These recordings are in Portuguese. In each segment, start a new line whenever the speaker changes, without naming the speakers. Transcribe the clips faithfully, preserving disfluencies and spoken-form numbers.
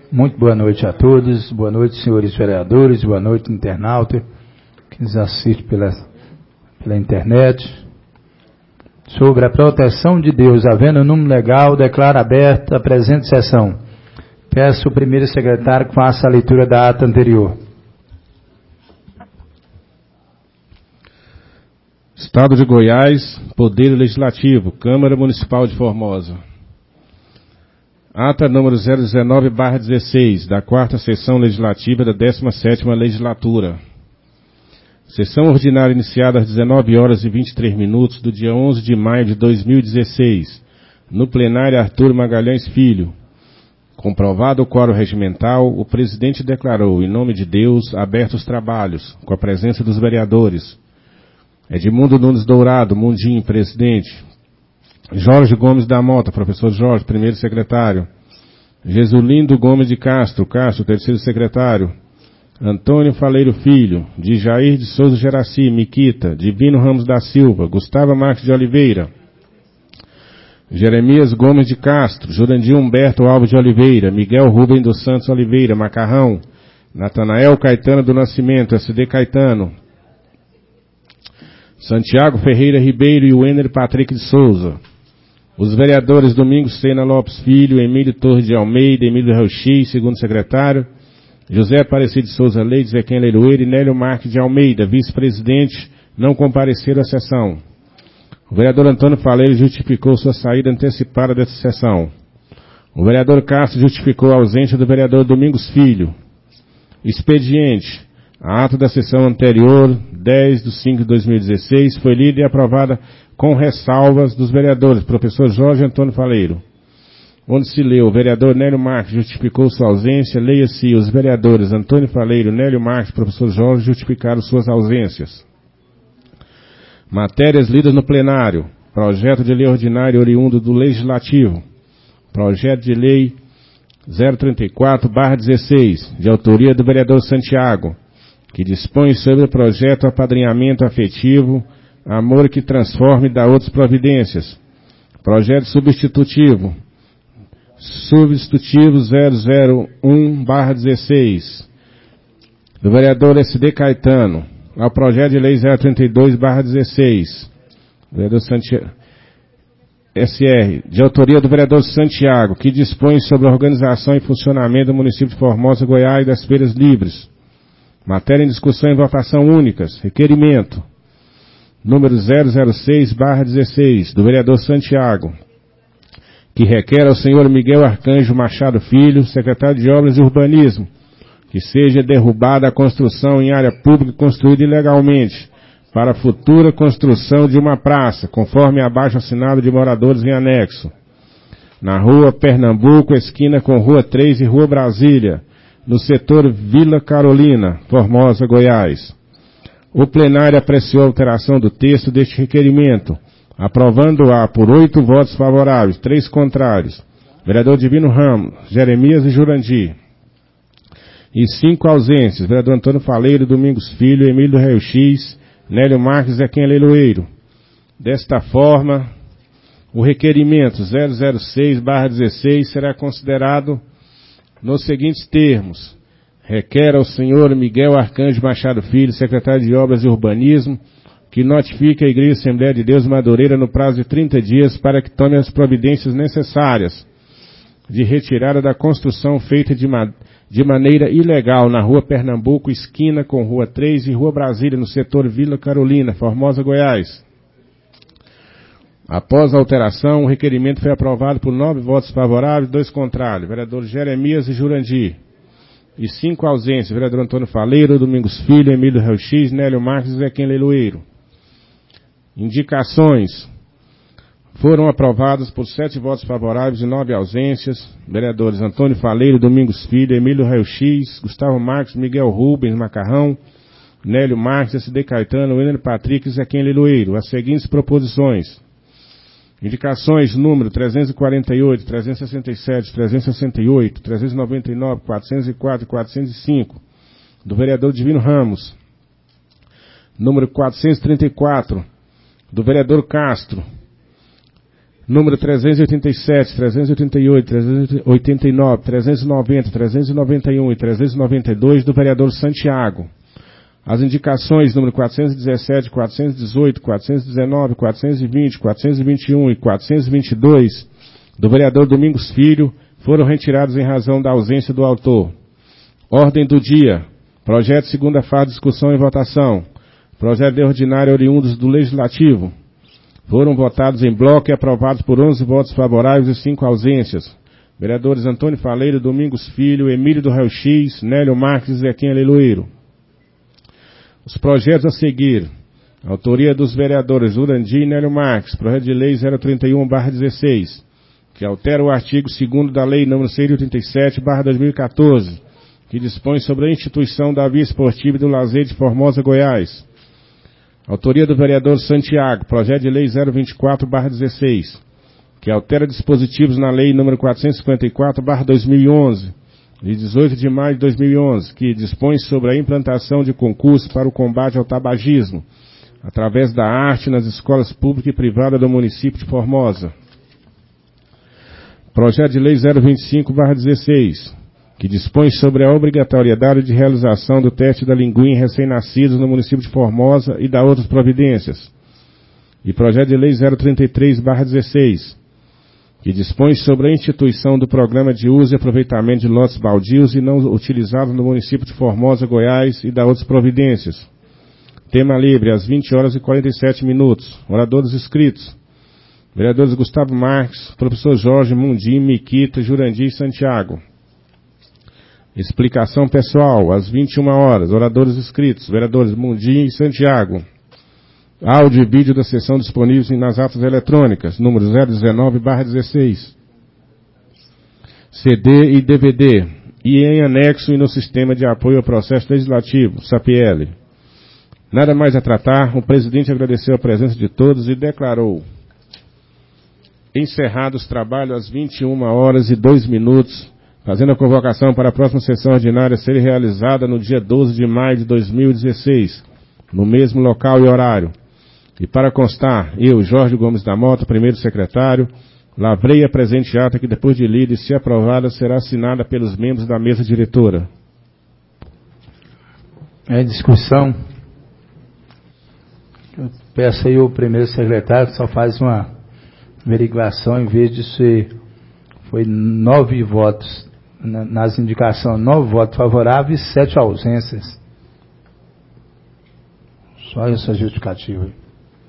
Muito boa noite a todos, boa noite, senhores vereadores, boa noite, internauta que nos assiste pela, pela internet. Sobre a proteção de Deus, havendo número legal, declaro aberta a presente sessão. Peço ao primeiro secretário que faça a leitura da ata anterior.
Estado de Goiás, Poder Legislativo, Câmara Municipal de Formosa. Ata número zero dezenove barra dezesseis, da quarta sessão legislativa da décima sétima legislatura. Sessão ordinária iniciada às dezenove horas e vinte e três minutos do dia onze de maio de dois mil e dezesseis, no plenário Arthur Magalhães Filho. Comprovado o quórum regimental, o presidente declarou, em nome de Deus, abertos os trabalhos, com a presença dos vereadores. Edmundo Nunes Dourado, Mundinho, presidente. Jorge Gomes da Mota, professor Jorge, primeiro secretário. Jesulindo Gomes de Castro, Castro, terceiro secretário. Antônio Faleiro Filho, de Jair de Souza Geraci, Miquita, Divino Ramos da Silva, Gustavo Marques de Oliveira. Jeremias Gomes de Castro, Jurandir Humberto Alves de Oliveira, Miguel Rubem dos Santos Oliveira, Macarrão. Natanael Caetano do Nascimento, S D Caetano. Santiago Ferreira Ribeiro e Wenner Patrick de Souza. Os vereadores Domingos Sena Lopes Filho, Emílio Torres de Almeida, Emílio Reuxi, segundo secretário, José Aparecido de Souza Leite, Zequém Leiloeiro e Nélio Marques de Almeida, vice-presidente, não compareceram à sessão. O vereador Antônio Faleiro justificou sua saída antecipada dessa sessão. O vereador Castro justificou a ausência do vereador Domingos Filho. Expediente. A ata da sessão anterior, dez de cinco de dois mil e dezesseis, foi lida e aprovada com ressalvas dos vereadores, professor Jorge Antônio Faleiro. Onde se leu, o vereador Nélio Marques justificou sua ausência, leia-se, os vereadores Antônio Faleiro, Nélio Marques e professor Jorge justificaram suas ausências. Matérias lidas no plenário. Projeto de lei ordinário oriundo do Legislativo. Projeto de lei zero trinta e quatro barra dezesseis, de autoria do vereador Santiago, que dispõe sobre o projeto apadrinhamento afetivo, amor que transforme e dá outras providências. Projeto substitutivo. Substitutivo zero zero um barra dezesseis, do vereador S D Caetano, ao projeto de lei zero trinta e dois barra dezesseis, vereador Santiago, S R, de autoria do vereador Santiago, que dispõe sobre a organização e funcionamento do município de Formosa, Goiás, das feiras livres. Matéria em discussão e votação únicas. Requerimento número zero zero seis barra dezesseis, do vereador Santiago, que requer ao senhor Miguel Arcanjo Machado Filho, secretário de Obras e Urbanismo, que seja derrubada a construção em área pública construída ilegalmente, para a futura construção de uma praça, conforme abaixo assinado de moradores em anexo, na rua Pernambuco, esquina com Rua três e Rua Brasília, no setor Vila Carolina, Formosa, Goiás. O plenário apreciou a alteração do texto deste requerimento, aprovando-a por oito votos favoráveis, três contrários, vereador Divino Ramos, Jeremias e Jurandir, e cinco ausências, vereador Antônio Faleiro, Domingos Filho, Emílio Reuxi, Nélio Marques e Zequém Leiloeiro. Desta forma, o requerimento zero zero seis barra dezesseis será considerado nos seguintes termos. Requer ao senhor Miguel Arcanjo Machado Filho, secretário de Obras e Urbanismo, que notifique a Igreja Assembleia de Deus Madureira no prazo de trinta dias para que tome as providências necessárias de retirada da construção feita de, ma de maneira ilegal na Rua Pernambuco, esquina com Rua três e Rua Brasília, no setor Vila Carolina, Formosa, Goiás. Após a alteração, o requerimento foi aprovado por nove votos favoráveis e dois contrários, vereadores Jeremias e Jurandir, e cinco ausências, vereador Antônio Faleiro, Domingos Filho, Emílio Reuxi, Nélio Marques e Zequém Leiloeiro. Indicações. Foram aprovadas por sete votos favoráveis e nove ausências, vereadores Antônio Faleiro, Domingos Filho, Emílio Reuxi, Gustavo Marques, Miguel Rubens, Macarrão, Nélio Marques, S D Caetano, Wenner Patrick e Zequém Leiloeiro. As seguintes proposições. Indicações número trezentos e quarenta e oito, trezentos e sessenta e sete, trezentos e sessenta e oito, trezentos e noventa e nove, quatrocentos e quatro e quatrocentos e cinco, do vereador Divino Ramos. Número quatrocentos e trinta e quatro, do vereador Castro. número trezentos e oitenta e sete, trezentos e oitenta e oito, trezentos e oitenta e nove, trezentos e noventa, trezentos e noventa e um e trezentos e noventa e dois do vereador Santiago. As indicações número quatrocentos e dezessete, quatrocentos e dezoito, quatrocentos e dezenove, quatrocentos e vinte, quatrocentos e vinte e um e quatrocentos e vinte e dois do vereador Domingos Filho foram retirados em razão da ausência do autor. Ordem do dia. Projeto segunda fase, discussão e votação. Projeto de ordinário oriundos do Legislativo. Foram votados em bloco e aprovados por onze votos favoráveis e cinco ausências. Vereadores Antônio Faleiro, Domingos Filho, Emílio do Raio X, Nélio Marques e Zequinha Leiloeiro. Os projetos a seguir. Autoria dos vereadores Urandir e Nélio Marques. Projeto de lei zero trinta e um barra dezesseis, que altera o artigo segundo da lei número cento e oitenta e sete barra dois mil e quatorze, que dispõe sobre a instituição da via esportiva e do lazer de Formosa, Goiás. Autoria do vereador Santiago. Projeto de lei zero vinte e quatro barra dezesseis, que altera dispositivos na lei número quatrocentos e cinquenta e quatro barra dois mil e onze, de dezoito de maio de dois mil e onze, que dispõe sobre a implantação de concursos para o combate ao tabagismo, através da arte nas escolas públicas e privadas do município de Formosa. Projeto de lei zero vinte e cinco barra dezesseis, que dispõe sobre a obrigatoriedade de realização do teste da linguinha em recém-nascidos no município de Formosa e da outras providências. E projeto de lei zero trinta e três barra dezesseis, que dispõe sobre a instituição do programa de uso e aproveitamento de lotes baldios e não utilizados no município de Formosa, Goiás e da outras providências. Tema livre, às vinte horas e quarenta e sete minutos. Oradores inscritos. Vereadores Gustavo Marques, professor Jorge, Mundim, Miquita, Jurandir e Santiago. Explicação pessoal, às vinte e uma horas. Oradores inscritos. Vereadores Mundim e Santiago. Áudio e vídeo da sessão disponíveis nas atas eletrônicas, número zero dezenove barra dezesseis. C D e D V D. E em anexo e no sistema de apoio ao processo legislativo, S A P L. Nada mais a tratar, o presidente agradeceu a presença de todos e declarou encerrados os trabalhos às vinte e uma horas e dois minutos, fazendo a convocação para a próxima sessão ordinária ser realizada no dia doze de maio de dois mil e dezesseis, no mesmo local e horário. E para constar, eu, Jorge Gomes da Mota, primeiro secretário, lavrei a presente ata que, depois de lida e se aprovada, será assinada pelos membros da mesa diretora.
É discussão. Eu peço aí o primeiro secretário que só faz uma averiguação, em vez de ser, foi nove votos, nas indicações, nove votos favoráveis e sete ausências. Só essa justificativa aí.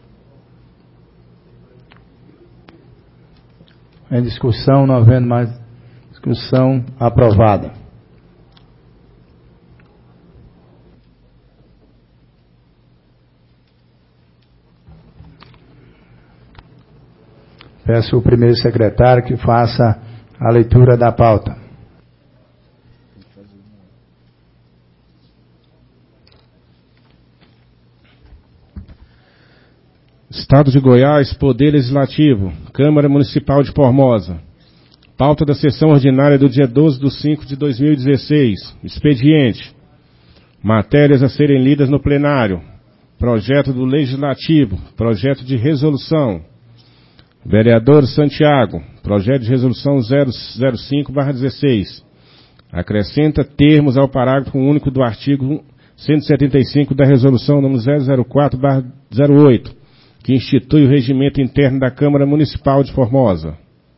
Em discussão, não havendo mais discussão, aprovada. Peço ao primeiro secretário que faça a leitura da pauta.
Estado de Goiás, Poder Legislativo, Câmara Municipal de Formosa. Pauta da sessão ordinária do dia doze de cinco de dois mil e dezesseis. Expediente. Matérias a serem lidas no plenário. Projeto do Legislativo. Projeto de resolução. Vereador Santiago. Projeto de resolução zero zero cinco barra dezesseis. Acrescenta termos ao parágrafo único do artigo cento e setenta e cinco da resolução número zero zero quatro barra zero oito. Que institui o regimento interno da Câmara Municipal de Formosa.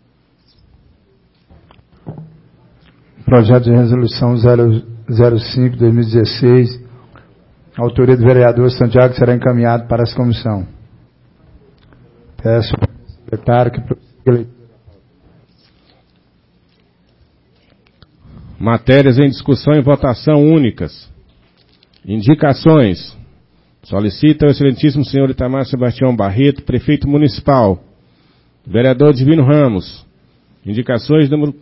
Projeto de resolução zero zero cinco barra dois mil e dezesseis, autoria do vereador Santiago, será encaminhado para essa comissão. Peço ao secretário que prossiga a leitura.
Matérias em discussão e votação únicas. Indicações. Solicita o excelentíssimo senhor Itamar Sebastião Barreto, prefeito municipal. Vereador Divino Ramos. Indicações número...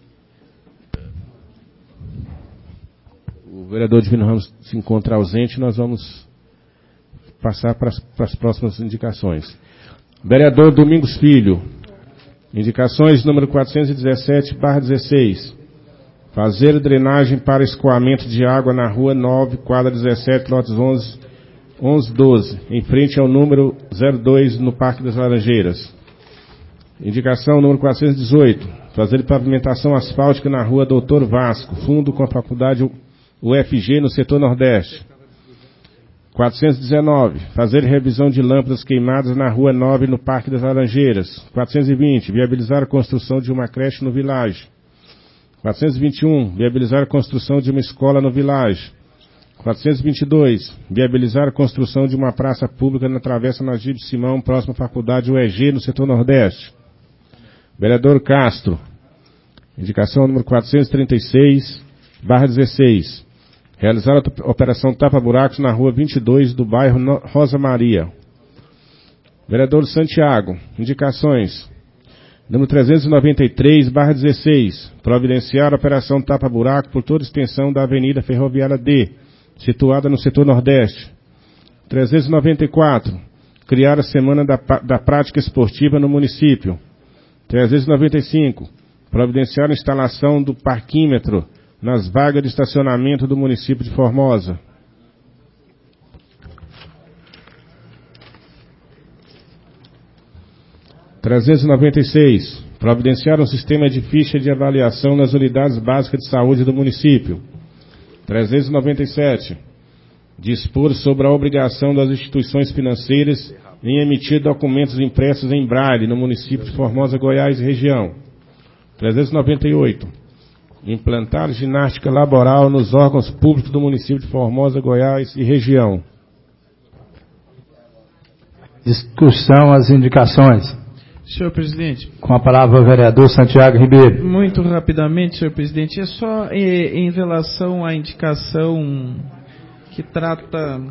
O vereador Divino Ramos se encontra ausente, nós vamos passar para as, para as próximas indicações. Vereador Domingos Filho. Indicações número quatrocentos e dezessete barra dezesseis. Fazer drenagem para escoamento de água na rua nove, quadra dezessete, lotes onze, onze, doze, em frente ao número zero dois, no Parque das Laranjeiras. Indicação número quatrocentos e dezoito. Fazer pavimentação asfáltica na rua Doutor Vasco, fundo com a faculdade U F G no setor Nordeste. quatrocentos e dezenove. Fazer revisão de lâmpadas queimadas na rua nove no Parque das Laranjeiras. quatrocentos e vinte. Viabilizar a construção de uma creche no Village. quatrocentos e vinte e um. Viabilizar a construção de uma escola no Village. quatrocentos e vinte e dois. Viabilizar a construção de uma praça pública na Travessa Nagibe Simão, próxima à faculdade U E G no setor Nordeste. Vereador Castro. Indicação número quatrocentos e trinta e seis, barra dezesseis. Realizar a operação tapa-buracos na rua vinte e dois do bairro Rosa Maria. Vereador Santiago. Indicações. Número trezentos e noventa e três, barra dezesseis. Providenciar a operação tapa-buraco por toda a extensão da Avenida Ferroviária D, situada no setor Nordeste. trezentos e noventa e quatro. Criar a Semana da, da Prática Esportiva no município. trezentos e noventa e cinco. Providenciar a instalação do parquímetro nas vagas de estacionamento do município de Formosa. trezentos e noventa e seis. Providenciar um sistema de ficha de avaliação nas unidades básicas de saúde do município. trezentos e noventa e sete. Dispor sobre a obrigação das instituições financeiras em emitir documentos impressos em braille no município de Formosa, Goiás e região. trezentos e noventa e oito. Implantar ginástica laboral nos órgãos públicos do município de Formosa, Goiás e região.
Discussão, as indicações.
Senhor presidente.
Com a palavra o vereador Santiago Ribeiro.
Muito rapidamente, senhor presidente, é só é, em relação à indicação que trata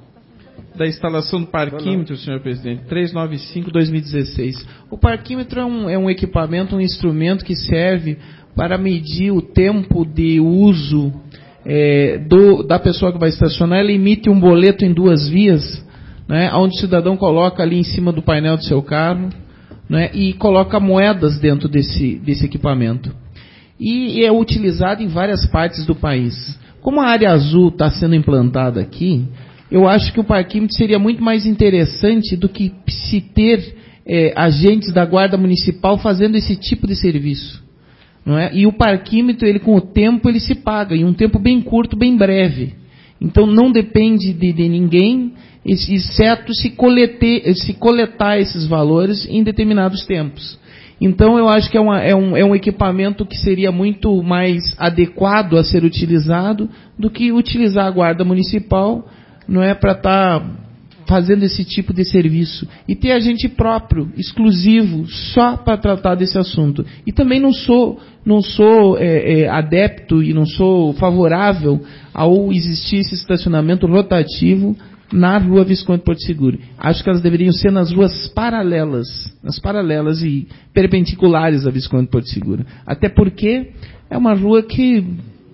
da instalação do parquímetro, senhor presidente, trezentos e noventa e cinco, dois mil e dezesseis. O parquímetro é um, é um equipamento, um instrumento que serve para medir o tempo de uso é, do, da pessoa que vai estacionar. Ele emite um boleto em duas vias, né, onde o cidadão coloca ali em cima do painel do seu carro, né, e coloca moedas dentro desse, desse equipamento. E é utilizado em várias partes do país. Como a área azul está sendo implantada aqui, eu acho que o parquímetro seria muito mais interessante do que se ter é, agentes da Guarda Municipal fazendo esse tipo de serviço. Não é? E o parquímetro, ele, com o tempo, ele se paga, em um tempo bem curto, bem breve. Então não depende de, de ninguém, exceto se, colete, se coletar esses valores em determinados tempos. Então eu acho que é, uma, é, um, é um equipamento que seria muito mais adequado a ser utilizado do que utilizar a Guarda Municipal, não é, para estar tá fazendo esse tipo de serviço. E ter agente próprio, exclusivo, só para tratar desse assunto. E também não sou, não sou é, é, adepto e não sou favorável ao existir esse estacionamento rotativo na rua Visconde Porto Seguro. Acho que elas deveriam ser nas ruas paralelas, nas paralelas e perpendiculares à Visconde Porto Seguro. Até porque é uma rua que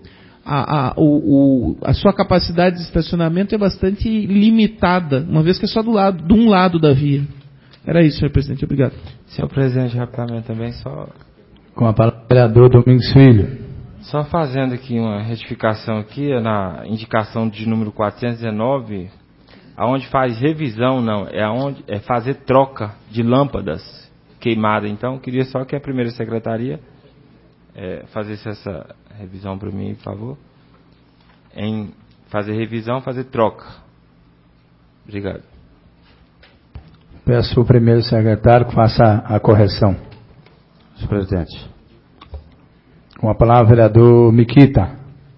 a, a, o, o, a sua capacidade de estacionamento é bastante limitada, uma vez que é só do lado, de um lado da via. Era isso, senhor presidente. Obrigado.
Senhor presidente, rapidamente também, só...
Com a palavra, vereador Domingos Filho.
Só fazendo aqui uma retificação aqui, na indicação de número quatrocentos e dezenove, aonde faz revisão, não, é aonde é fazer troca de lâmpadas queimadas. Então, queria só que a primeira secretaria é, fazesse essa revisão para mim, por favor. Em fazer revisão, fazer troca. Obrigado.
Peço ao primeiro secretário que faça a, a correção.
Senhor presidente.
Com a palavra, vereador Miquita.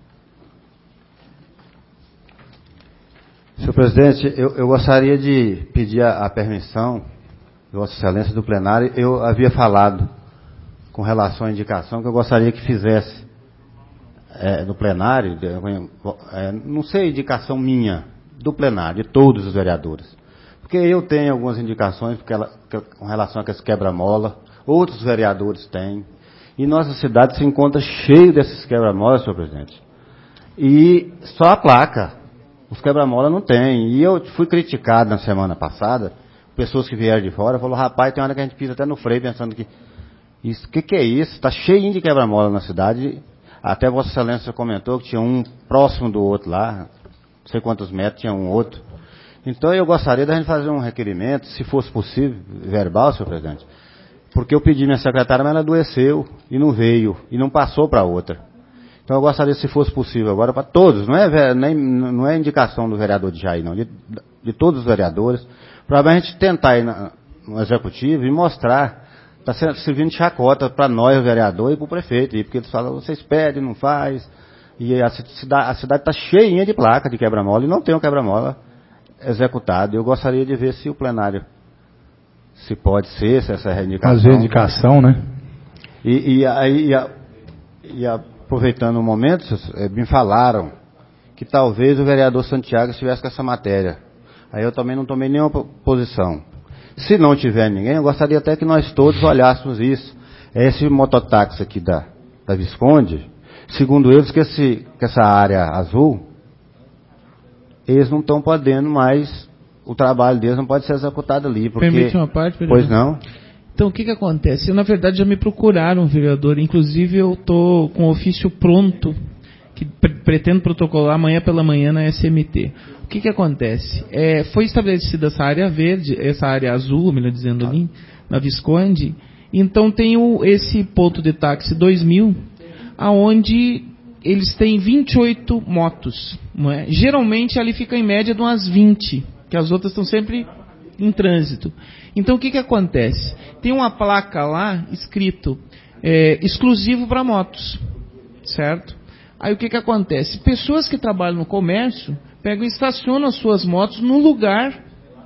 Senhor presidente, eu, eu gostaria de pedir a, a permissão de Vossa Excelência do plenário. Eu havia falado com relação à indicação que eu gostaria que fizesse é, no plenário, de, é, não sei, indicação minha, do plenário, de todos os vereadores. Porque eu tenho algumas indicações porque ela, que, com relação a esse quebra-mola, outros vereadores têm, e nossa cidade se encontra cheio desses quebra-molas, senhor presidente. E só a placa. Os quebra-mola não tem. E eu fui criticado na semana passada, pessoas que vieram de fora, falaram, rapaz, tem hora que a gente pisa até no freio pensando que isso, que que é isso? Está cheio de quebra-mola na cidade. Até Vossa Excelência comentou que tinha um próximo do outro lá, não sei quantos metros, tinha um outro. Então eu gostaria da gente fazer um requerimento, se fosse possível, verbal, senhor presidente, porque eu pedi minha secretária, mas ela adoeceu e não veio, e não passou para outra. Então eu gostaria, se fosse possível agora, para todos, não é, nem, não é indicação do vereador de Jair, não, de, de todos os vereadores, para a gente tentar ir na, no executivo e mostrar, está servindo de chacota para nós, o vereador, e para o prefeito, porque eles falam, vocês pedem, não faz, e a cidade está cheinha de placa de quebra-mola, e não tem um quebra-mola executado. Eu gostaria de ver se o plenário, se pode ser, se essa é a reivindicação.
Fazer indicação, né?
E, e, aí, e, a, e a, aproveitando o momento, me falaram que talvez o vereador Santiago estivesse com essa matéria. Aí eu também não tomei nenhuma posição. Se não tiver ninguém, eu gostaria até que nós todos olhássemos isso. Esse mototáxi aqui da, da Visconde, segundo eles, que, esse, que essa área azul, eles não estão podendo mais, o trabalho deles não pode ser executado ali. Porque,
permite uma parte, vereador?
Pois não.
Então, o que que acontece? Eu, na verdade, já me procuraram, vereador. Inclusive, eu estou com o ofício pronto, que pre pretendo protocolar amanhã pela manhã na S M T. O que que acontece? É, foi estabelecida essa área verde, essa área azul, melhor dizendo ali, na Visconde. Então, tem o, esse ponto de táxi dois mil, aonde eles têm vinte e oito motos. Não é? Geralmente, ali fica em média de umas vinte, que as outras estão sempre em trânsito. Então, o que que acontece? Tem uma placa lá, escrito, é, exclusivo para motos, certo? Aí, o que que acontece? Pessoas que trabalham no comércio pegam e estacionam as suas motos no lugar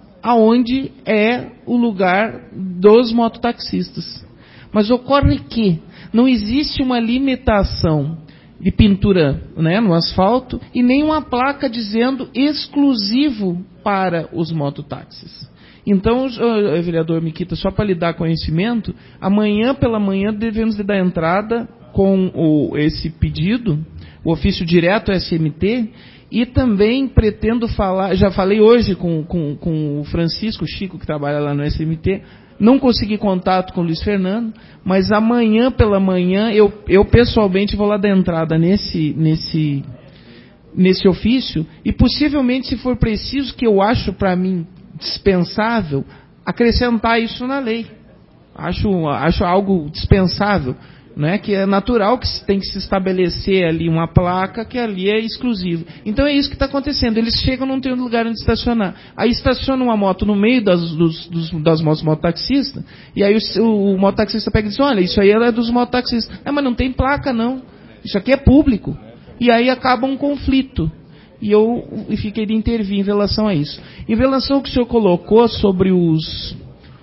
aonde é o lugar dos mototaxistas. Mas ocorre que não existe uma limitação de pintura, né, no asfalto e nem uma placa dizendo exclusivo para os mototáxis. Então, vereador Miquita, só para lhe dar conhecimento, amanhã pela manhã devemos de dar entrada com o, esse pedido, o ofício direto S M T, e também pretendo falar, já falei hoje com, com, com o Francisco Chico, que trabalha lá no S M T, não consegui contato com o Luiz Fernando, mas amanhã pela manhã eu, eu pessoalmente vou lá dar entrada nesse, nesse, nesse ofício, e possivelmente, se for preciso, que eu acho para mim dispensável, acrescentar isso na lei. Acho, acho algo dispensável, né? Que é natural que tem que se estabelecer ali uma placa que ali é exclusivo. Então é isso que está acontecendo. Eles chegam, não tem lugar onde estacionar. Aí estaciona uma moto no meio das, dos, dos, das motos mototaxistas, e aí o, o, o mototaxista pega e diz, olha, isso aí é dos mototaxistas. É, mas não tem placa não. Isso aqui é público. E aí acaba um conflito. E eu fiquei de intervir em relação a isso. Em relação ao que o senhor colocou sobre os,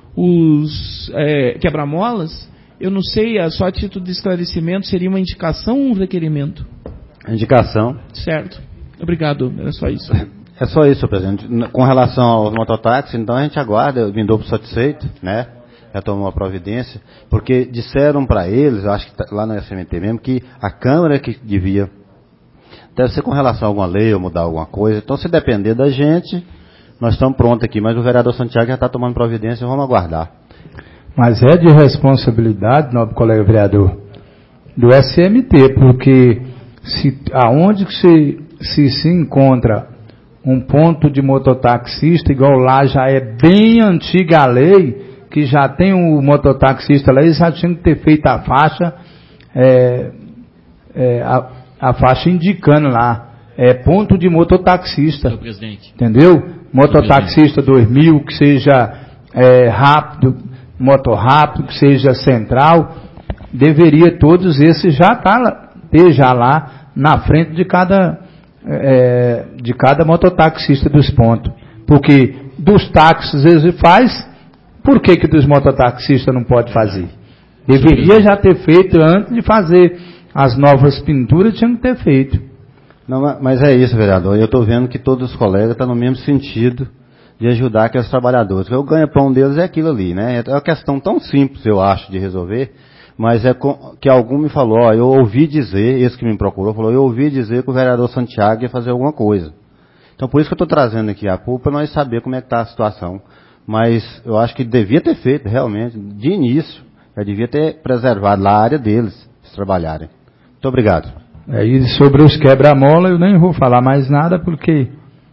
os é, quebra-molas, eu não sei, só a título de esclarecimento, seria uma indicação ou um requerimento?
Indicação.
Certo. Obrigado, era só isso.
É só isso, presidente. Com relação ao mototáxi, então a gente aguarda, eu me dou por satisfeito, né? Já tomou uma providência, porque disseram para eles, acho que tá lá na S M T mesmo, que a Câmara que devia. Deve ser com relação a alguma lei ou mudar alguma coisa. Então, se depender da gente, nós estamos prontos aqui. Mas o vereador Santiago já está tomando providência, vamos aguardar.
Mas é de responsabilidade, nobre colega vereador, do S M T, porque se, aonde que se, se se encontra um ponto de mototaxista, igual lá já é bem antiga a lei, que já tem o mototaxista lá, eles já tinham que ter feito a faixa, é, é, a, a faixa indicando lá, é ponto de mototaxista,
senhor presidente.
Entendeu? Mototaxista dois mil, que seja é, rápido, moto rápido, que seja central, deveria todos esses já tá, ter já lá na frente de cada, é, de cada mototaxista dos pontos. Porque dos táxis eles faz, por que que dos mototaxistas não pode fazer? Deveria já ter feito antes de fazer as novas pinturas, tinha que ter feito.
Não, mas é isso, vereador. Eu estou vendo que todos os colegas estão no mesmo sentido de ajudar aqueles trabalhadores. O ganha-pão deles é aquilo ali, né? É uma questão tão simples, eu acho, de resolver, mas é com, que algum me falou, ó, eu ouvi dizer, esse que me procurou, falou, eu ouvi dizer que o vereador Santiago ia fazer alguma coisa. Então, por isso que eu estou trazendo aqui a culpa, para nós saber como é que está a situação. Mas eu acho que devia ter feito, realmente, de início, já devia ter preservado lá a área deles, se trabalharem. Muito obrigado.
É, e sobre os quebra-mola, eu nem vou falar mais nada, porque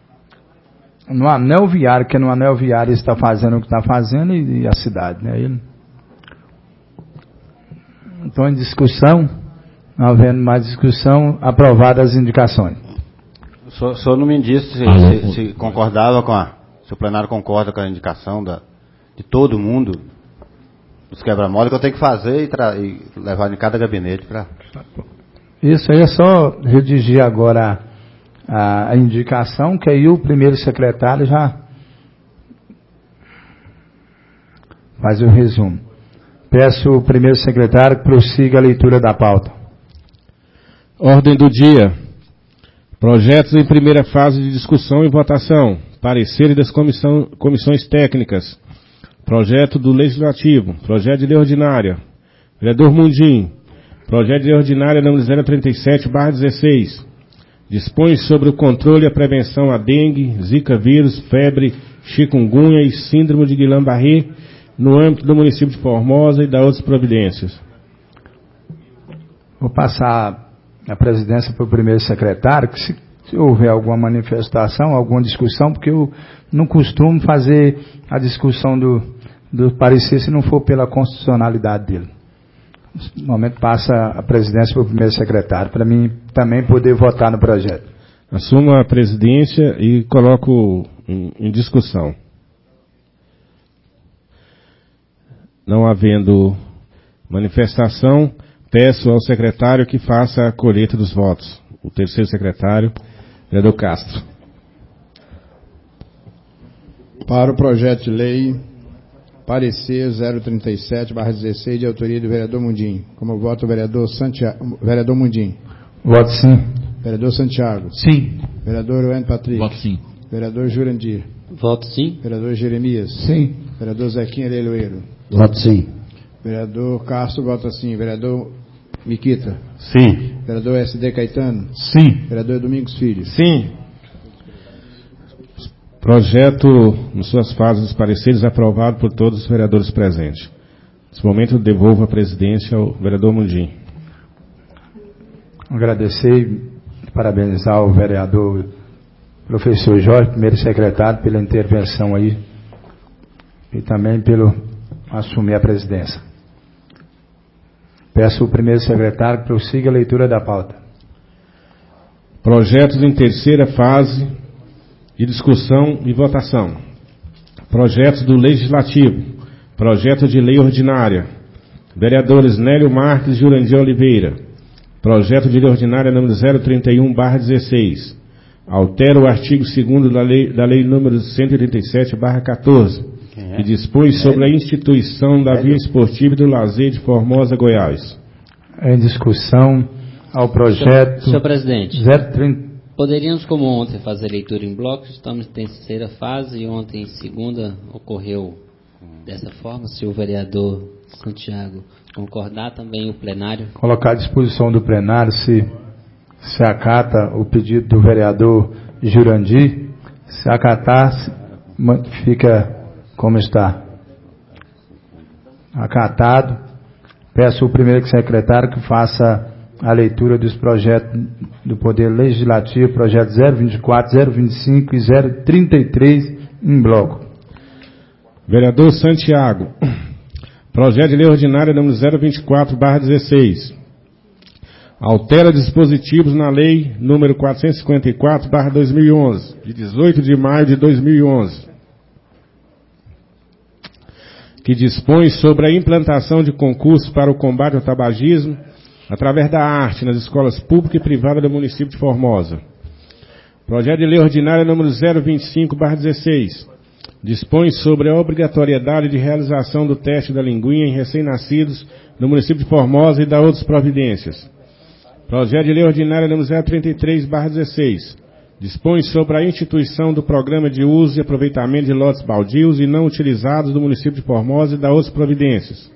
no anel viário, que no anel viário está fazendo o que está fazendo, e, e a cidade, né? Ele, Então, em discussão, não havendo mais discussão, aprovadas as indicações.
O senhor, o senhor não me disse se, se, se concordava com a... Se o plenário concorda com a indicação da, de todo mundo, dos quebra-mola, que eu tenho que fazer e, tra, e levar em cada gabinete para...
Isso aí é só redigir agora a, a indicação, que aí o primeiro secretário já faz o resumo. Peço ao primeiro secretário que prossiga a leitura da pauta.
Ordem do dia. Projetos em primeira fase de discussão e votação. Parecer das comissão, comissões técnicas. Projeto do Legislativo. Projeto de lei ordinária. Vereador Mundim. Projeto de lei ordinária número zero trinta e sete barra dezesseis. Dispõe sobre o controle e a prevenção a dengue, zika vírus, febre, chikungunya e síndrome de Guillain-Barré no âmbito do município de Formosa e da outras providências.
Vou passar a presidência para o primeiro secretário, que se, se houver alguma manifestação, alguma discussão, porque eu não costumo fazer a discussão do, do parecer se não for pela constitucionalidade dele. No momento passa a presidência para o primeiro secretário, para mim também poder votar no projeto.
Assumo a presidência e coloco em, em discussão. Não havendo manifestação, peço ao secretário que faça a colheita dos votos. O terceiro secretário, vereador Castro.
Para o projeto de lei, parecer zero trinta e sete barra dezesseis, de autoria do vereador Mundim. Como voto o vereador Santiago, vereador Mundim.
Voto sim.
Vereador Santiago.
Sim.
Vereador Wendel Patrick.
Voto sim.
Vereador Jurandir.
Voto sim.
Vereador Jeremias.
Sim.
Vereador Zequinha Leiloeiro.
Voto sim.
Vereador Castro, vota sim. Vereador Miquita.
Sim.
Vereador S D Caetano.
Sim.
Vereador Domingos Filho.
Sim. Projeto, em suas fases dos pareceres, aprovado por todos os vereadores presentes. Nesse momento, eu devolvo a presidência ao vereador Mundim.
Agradecer e parabenizar o vereador professor Jorge, primeiro secretário, pela intervenção aí e também pelo assumir a presidência. Peço ao primeiro secretário que prossiga a leitura da pauta.
Projetos em terceira fase de discussão e votação. Projetos do Legislativo. Projeto de lei ordinária. Vereadores Nélio Marques e Jurandir Oliveira. Projeto de lei ordinária número zero trinta e um barra dezesseis. Altera o artigo segundo da lei, da lei número cento e oitenta e sete barra quatorze, é? Que dispõe sobre a instituição da via esportiva e do lazer de Formosa, Goiás.
Em discussão ao projeto...
Senhor presidente,
zero trinta...
poderíamos, como ontem, fazer leitura em blocos. Estamos em terceira fase e ontem, em segunda, ocorreu dessa forma. Se o vereador Santiago concordar, também o plenário...
Colocar à disposição do plenário, se, se acata o pedido do vereador Jurandir, se acatar, fica como está. Acatado. Peço ao primeiro secretário que faça a leitura dos projetos do Poder Legislativo, projeto zero vinte e quatro, zero vinte e cinco e zero trinta e três, em bloco.
Vereador Santiago. Projeto de lei ordinária número zero vinte e quatro barra dezesseis. Altera dispositivos na lei número quatrocentos e cinquenta e quatro barra dois mil e onze, de dezoito de maio de dois mil e onze, que dispõe sobre a implantação de concursos para o combate ao tabagismo através da arte nas escolas públicas e privadas do município de Formosa. Projeto de lei ordinária número zero vinte e cinco barra dezesseis. Dispõe sobre a obrigatoriedade de realização do teste da linguinha em recém-nascidos no município de Formosa e da outras providências. Projeto de lei ordinária número zero trinta e três barra dezesseis. Dispõe sobre a instituição do programa de uso e aproveitamento de lotes baldios e não utilizados do município de Formosa e da outras providências.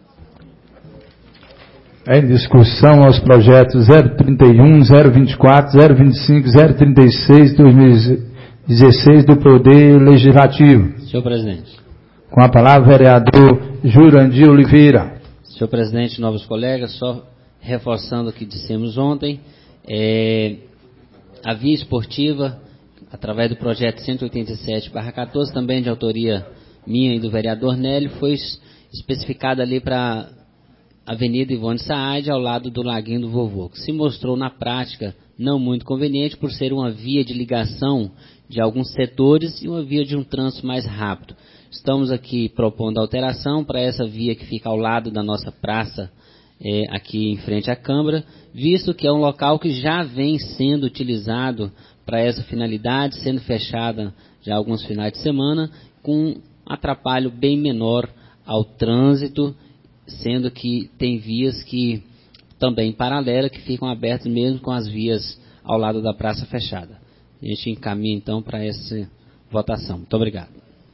Em discussão aos projetos zero trinta e um, zero vinte e quatro, zero vinte e cinco, zero trinta e seis, dois mil e dezesseis do Poder Legislativo.
Senhor presidente.
Com a palavra, vereador Jurandir Oliveira.
Senhor presidente, novos colegas, só reforçando o que dissemos ontem, é, a via esportiva, através do projeto cento e oitenta e sete barra quatorze, também de autoria minha e do vereador Nélio, foi especificada ali para Avenida Ivone Saad, ao lado do Laguinho do Vovô, que se mostrou na prática não muito conveniente por ser uma via de ligação de alguns setores e uma via de um trânsito mais rápido. Estamos aqui propondo alteração para essa via que fica ao lado da nossa praça, é, aqui em frente à Câmara, visto que é um local que já vem sendo utilizado para essa finalidade, sendo fechada já alguns finais de semana, com um atrapalho bem menor ao trânsito, sendo que tem vias que também paralelas, que ficam abertas mesmo com as vias ao lado da praça fechada. A gente encaminha então para essa votação. Muito obrigado.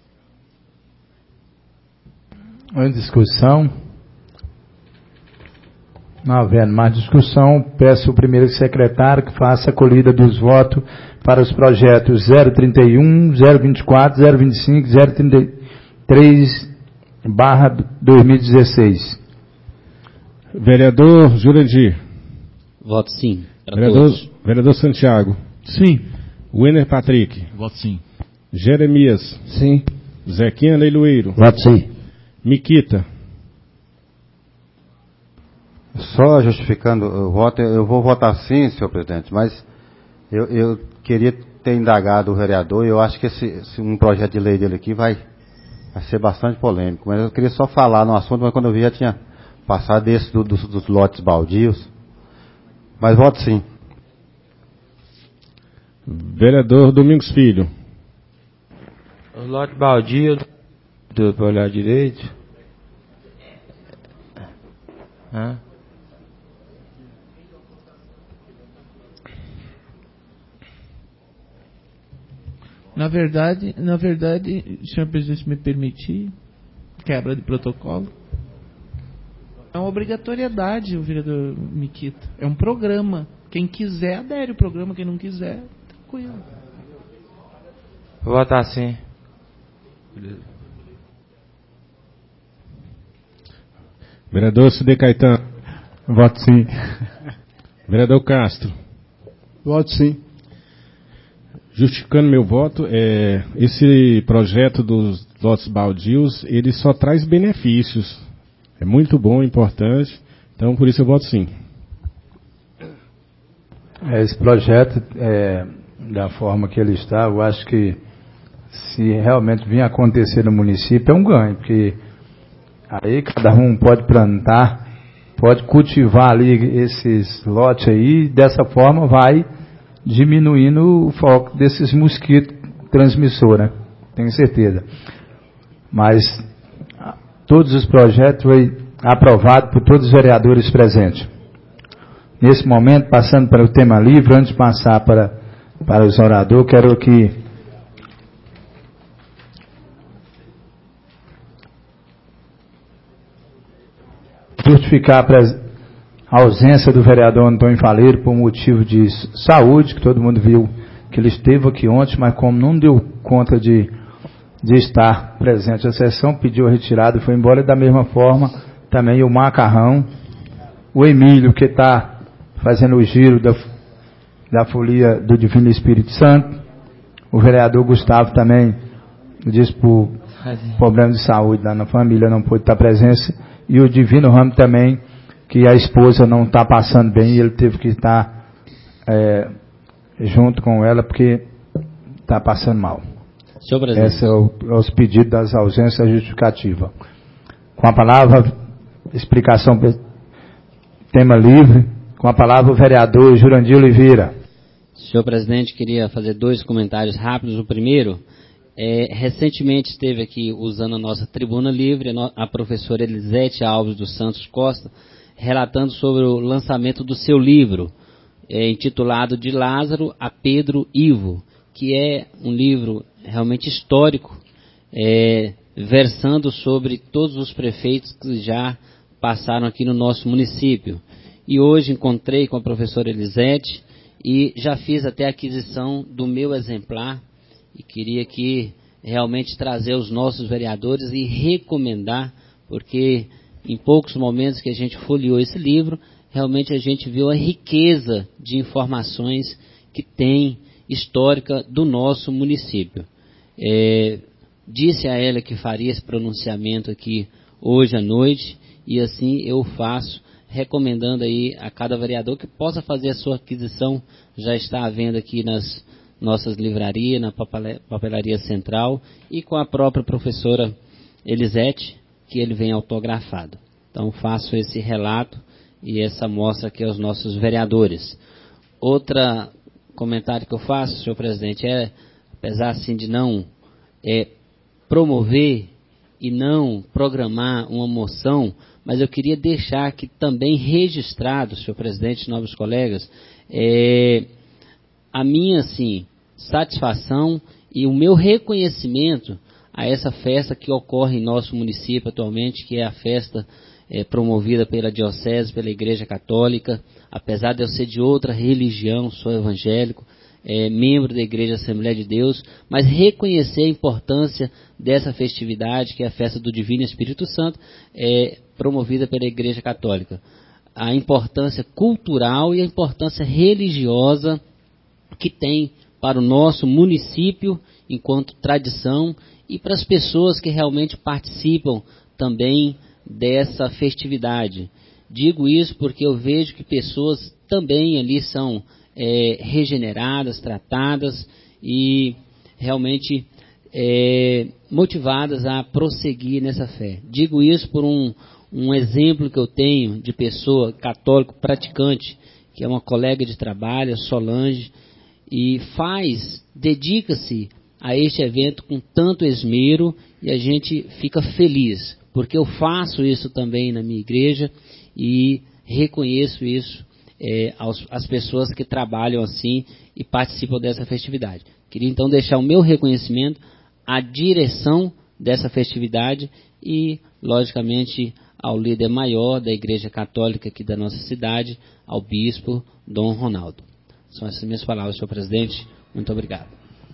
Em discussão? Não havendo mais discussão, peço ao primeiro secretário que faça a colhida dos votos para os projetos zero trinta e um, zero vinte e quatro, zero vinte e cinco, zero trinta e três barra dois mil e dezesseis.
Vereador Jurandir.
Voto sim.
Vereador, vereador Santiago.
Sim.
Wenner Patrick.
Voto sim.
Jeremias.
Sim.
Zequinha Leiloeiro.
Voto sim.
Miquita.
Só justificando o voto, eu vou votar sim, senhor presidente, mas eu, eu queria ter indagado o vereador e eu acho que esse, esse um projeto de lei dele aqui vai, vai ser bastante polêmico. Mas eu queria só falar no assunto, mas quando eu vi já tinha passado desse do, dos, dos lotes baldios. Mas voto sim.
Vereador Domingos Filho.
O lote baldio, para olhar direito. Hã?
Na verdade, na verdade, senhor presidente, se me permitir, quebra de protocolo. É uma obrigatoriedade, o vereador Miquita. É um programa. Quem quiser adere ao programa, quem não quiser, tranquilo.
Vou votar sim.
Vereador Cide Caetano.
Voto sim.
Vereador Castro.
Voto sim.
Justificando meu voto, é, esse projeto dos lotes baldios, ele só traz benefícios. É muito bom, importante, então por isso eu voto sim.
Esse projeto, é, da forma que ele está, eu acho que se realmente vir acontecer no município é um ganho, porque aí cada um pode plantar, pode cultivar ali esses lotes aí, e dessa forma vai diminuindo o foco desses mosquitos transmissores, né? Tenho certeza. Mas todos os projetos foi aprovado por todos os vereadores presentes. Nesse momento, passando para o tema livre, antes de passar para, para os oradores, quero que justificar a ausência do vereador Antônio Faleiro por motivo de saúde, que todo mundo viu que ele esteve aqui ontem, mas como não deu conta de, de estar presente na sessão, pediu a retirada e foi embora. E da mesma forma, também o Macarrão, o Emílio, que está fazendo o giro da, da folia do Divino Espírito Santo, o vereador Gustavo também disse por problema de saúde lá na família, não pôde estar presente, e o Divino Ramo também, que a esposa não está passando bem e ele teve que estar é, junto com ela porque está passando mal.
Senhor presidente.
Esse é o, é os pedidos das ausências justificativas. Com a palavra, explicação, tema livre, com a palavra o vereador Jurandir Oliveira.
Senhor presidente, queria fazer dois comentários rápidos. O primeiro, é, recentemente esteve aqui usando a nossa tribuna livre a professora Elisete Alves dos Santos Costa, relatando sobre o lançamento do seu livro, é, intitulado De Lázaro a Pedro Ivo, que é um livro realmente histórico, é, versando sobre todos os prefeitos que já passaram aqui no nosso município. E hoje encontrei com a professora Elisete e já fiz até a aquisição do meu exemplar e queria aqui realmente trazer os nossos vereadores e recomendar, porque em poucos momentos que a gente folheou esse livro, realmente a gente viu a riqueza de informações que tem histórica do nosso município. É, disse a ela que faria esse pronunciamento aqui hoje à noite e assim eu faço, recomendando aí a cada vereador que possa fazer a sua aquisição. Já está à venda aqui nas nossas livrarias, na papelaria central, e com a própria professora Elisete, que ele vem autografado. Então faço esse relato e essa mostra aqui aos nossos vereadores. Outra comentário que eu faço, senhor presidente, é, apesar assim de não é, promover e não programar uma moção, mas eu queria deixar aqui também registrado, senhor presidente, novos colegas, é, a minha assim, satisfação e o meu reconhecimento a essa festa que ocorre em nosso município atualmente, que é a festa é, promovida pela Diocese, pela Igreja Católica. Apesar de eu ser de outra religião, sou evangélico, é, membro da Igreja Assembleia de Deus, mas reconhecer a importância dessa festividade, que é a festa do Divino Espírito Santo, é, promovida pela Igreja Católica. A importância cultural e a importância religiosa que tem para o nosso município enquanto tradição e para as pessoas que realmente participam também dessa festividade. Digo isso porque eu vejo que pessoas também ali são é, regeneradas, tratadas e realmente é, motivadas a prosseguir nessa fé. Digo isso por um, um exemplo que eu tenho de pessoa católico praticante, que é uma colega de trabalho, a Solange, e faz, dedica-se a este evento com tanto esmero e a gente fica feliz, porque eu faço isso também na minha igreja e reconheço isso é, aos, às pessoas que trabalham assim e participam dessa festividade. Queria então deixar o meu reconhecimento à direção dessa festividade e, logicamente, ao líder maior da Igreja Católica aqui da nossa cidade, ao bispo Dom Ronaldo. São essas minhas palavras, senhor presidente. Muito obrigado.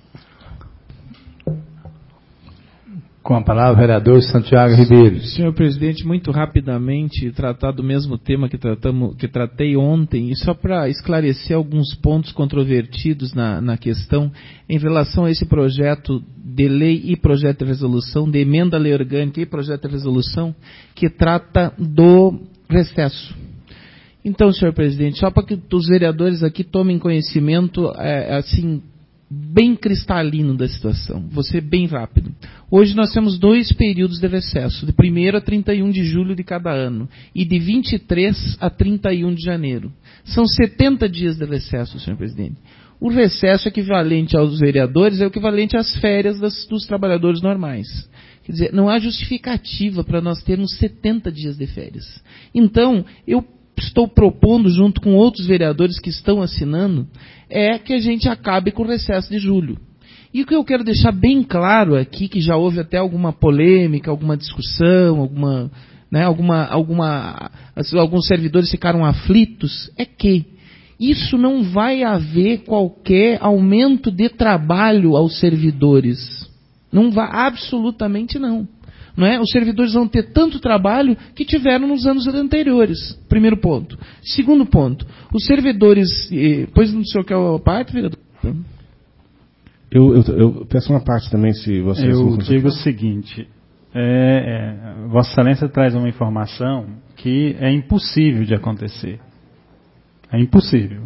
Com a palavra, vereador Santiago Ribeiro.
Senhor presidente, muito rapidamente, tratar do mesmo tema que, tratamos, que tratei ontem, e só para esclarecer alguns pontos controvertidos na, na questão, em relação a esse projeto de lei e projeto de resolução, de emenda à lei orgânica e projeto de resolução, que trata do recesso. Então, senhor presidente, só para que os vereadores aqui tomem conhecimento, é, assim, bem cristalino da situação. Vou ser bem rápido. Hoje nós temos dois períodos de recesso, de primeiro a trinta e um de julho de cada ano, e de vinte e três a trinta e um de janeiro. São setenta dias de recesso, senhor presidente. O recesso equivalente aos vereadores é o equivalente às férias das, dos trabalhadores normais. Quer dizer, não há justificativa para nós termos setenta dias de férias. Então, eu estou propondo, junto com outros vereadores que estão assinando, é que a gente acabe com o recesso de julho. E o que eu quero deixar bem claro aqui, que já houve até alguma polêmica, alguma discussão, alguma, né, alguma, alguma, alguns servidores ficaram aflitos, é que isso não vai haver qualquer aumento de trabalho aos servidores. Não vai, absolutamente não. Não é? Os servidores vão ter tanto trabalho que tiveram nos anos anteriores. Primeiro ponto. Segundo ponto. Os servidores... Eh, pois não sei o que é a parte, vereador?
Eu, eu, eu peço uma parte também, se você...
Eu digo o seguinte. É, é, Vossa Excelência traz uma informação que é impossível de acontecer. É impossível.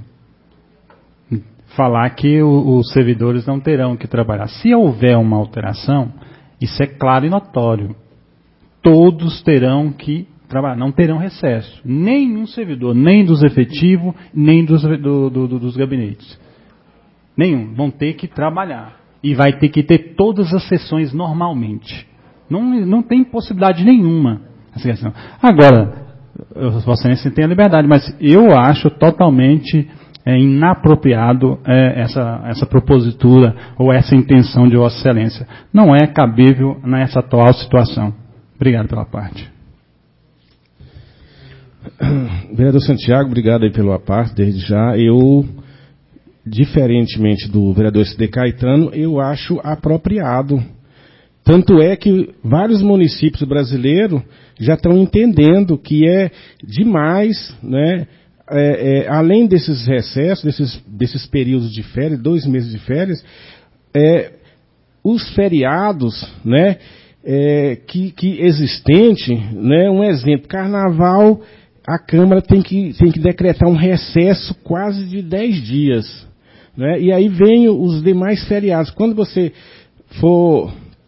Falar que o, os servidores não terão que trabalhar. Se houver uma alteração... Isso é claro e notório. Todos terão que trabalhar, não terão recesso. Nenhum servidor, nem dos efetivos, nem dos, do, do, dos gabinetes. Nenhum. Vão ter que trabalhar. E vai ter que ter todas as sessões normalmente. Não, não tem possibilidade nenhuma. Agora, Vossa Excelência tem a liberdade, mas eu acho totalmente... É inapropriado é, essa, essa propositura ou essa intenção de Vossa Excelência. Não é cabível nessa atual situação. Obrigado pela parte.
Vereador Santiago, obrigado aí pela parte, desde já. Eu, diferentemente do vereador S D Caetano, eu acho apropriado. Tanto é que vários municípios brasileiros já estão entendendo que é demais, né? É, é, além desses recessos, desses, desses períodos de férias, dois meses de férias, é, os feriados, né, é, que, que existente, né? Um exemplo, carnaval, a Câmara tem que, tem que decretar um recesso quase de dez dias. Né? E aí vem os demais feriados. Quando você for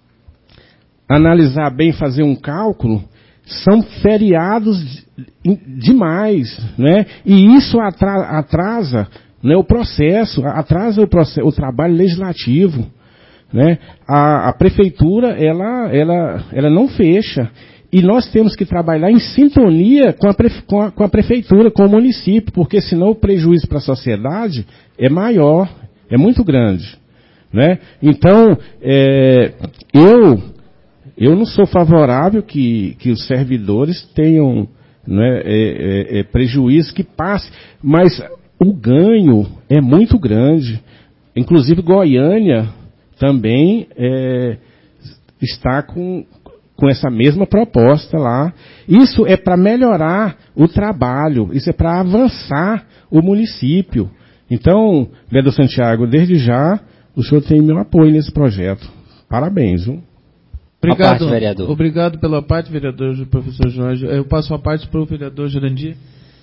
analisar bem, fazer um cálculo, são feriados demais, né? E isso atra- atrasa, né, o processo, atrasa o, processo, o trabalho legislativo, né? A, a prefeitura, ela, ela, ela não fecha. E nós temos que trabalhar em sintonia com a, prefe, com a, com a prefeitura, com o município, porque senão o prejuízo para a sociedade é maior, é muito grande. Né? Então, é, eu, eu não sou favorável que, que os servidores tenham, né, é, é, é, prejuízo que passe, mas o ganho é muito grande. Inclusive Goiânia também é, está com... com essa mesma proposta lá. Isso é para melhorar o trabalho, isso é para avançar o município. Então, vereador Santiago, desde já, o senhor tem meu apoio nesse projeto. Parabéns, viu?
Obrigado,
parte, vereador.
Obrigado pela parte, vereador, professor Jorge. Eu passo a parte para o vereador Jurandir.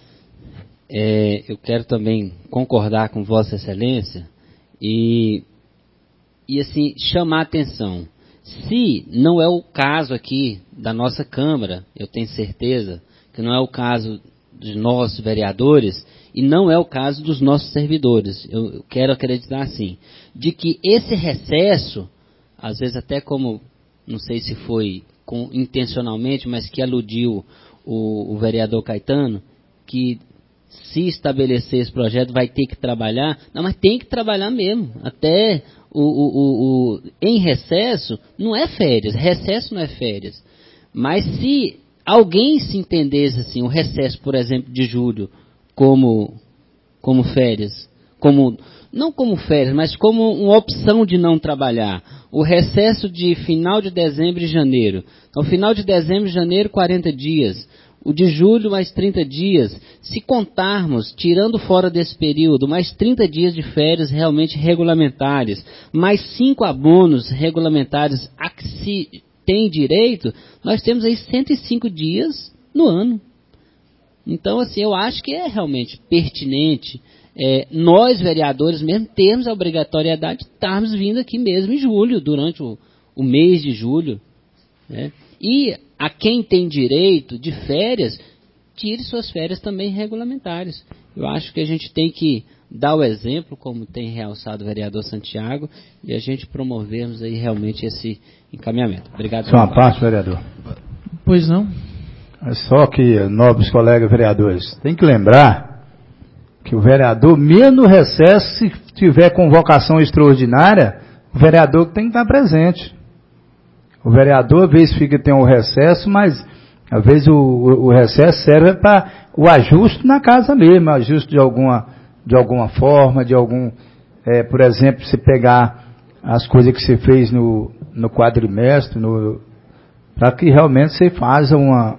É, eu quero também concordar com Vossa Excelência e, e assim, chamar a atenção. Se não é o caso aqui da nossa Câmara, eu tenho certeza que não é o caso de nós, vereadores, e não é o caso dos nossos servidores. Eu, eu quero acreditar assim, de que esse recesso, às vezes até como, não sei se foi com, intencionalmente, mas que aludiu o, o vereador Caetano, que se estabelecer esse projeto vai ter que trabalhar, não, mas tem que trabalhar mesmo, até... O, o, o, o, em recesso, não é férias, recesso não é férias. Mas se alguém se entendesse assim, o recesso, por exemplo, de julho, como, como férias, como, não como férias, mas como uma opção de não trabalhar. O recesso de final de dezembro e janeiro. Então, final de dezembro e janeiro, quarenta dias. O de julho, mais trinta dias. Se contarmos, tirando fora desse período, mais trinta dias de férias realmente regulamentares, mais cinco abonos regulamentares a que se tem direito, nós temos aí cento e cinco dias no ano. Então, assim, eu acho que é realmente pertinente é, nós, vereadores, mesmo termos a obrigatoriedade de estarmos vindo aqui mesmo em julho, durante o, o mês de julho, né? E a quem tem direito de férias, tire suas férias também regulamentares. Eu acho que a gente tem que dar o exemplo, como tem realçado o vereador Santiago, e a gente promovermos aí realmente esse encaminhamento. Obrigado.
Só uma parte, vereador.
Pois não.
É só que, nobres colegas vereadores, tem que lembrar que o vereador, mesmo no recesso, se tiver convocação extraordinária, o vereador tem que estar presente. O vereador, às vezes, fica tem um recesso, mas, às vezes, o, o, o recesso serve para o ajuste na casa mesmo, ajuste de alguma, de alguma forma, de algum, é, por exemplo, se pegar as coisas que você fez no, no quadrimestre, no, para que realmente você faça uma,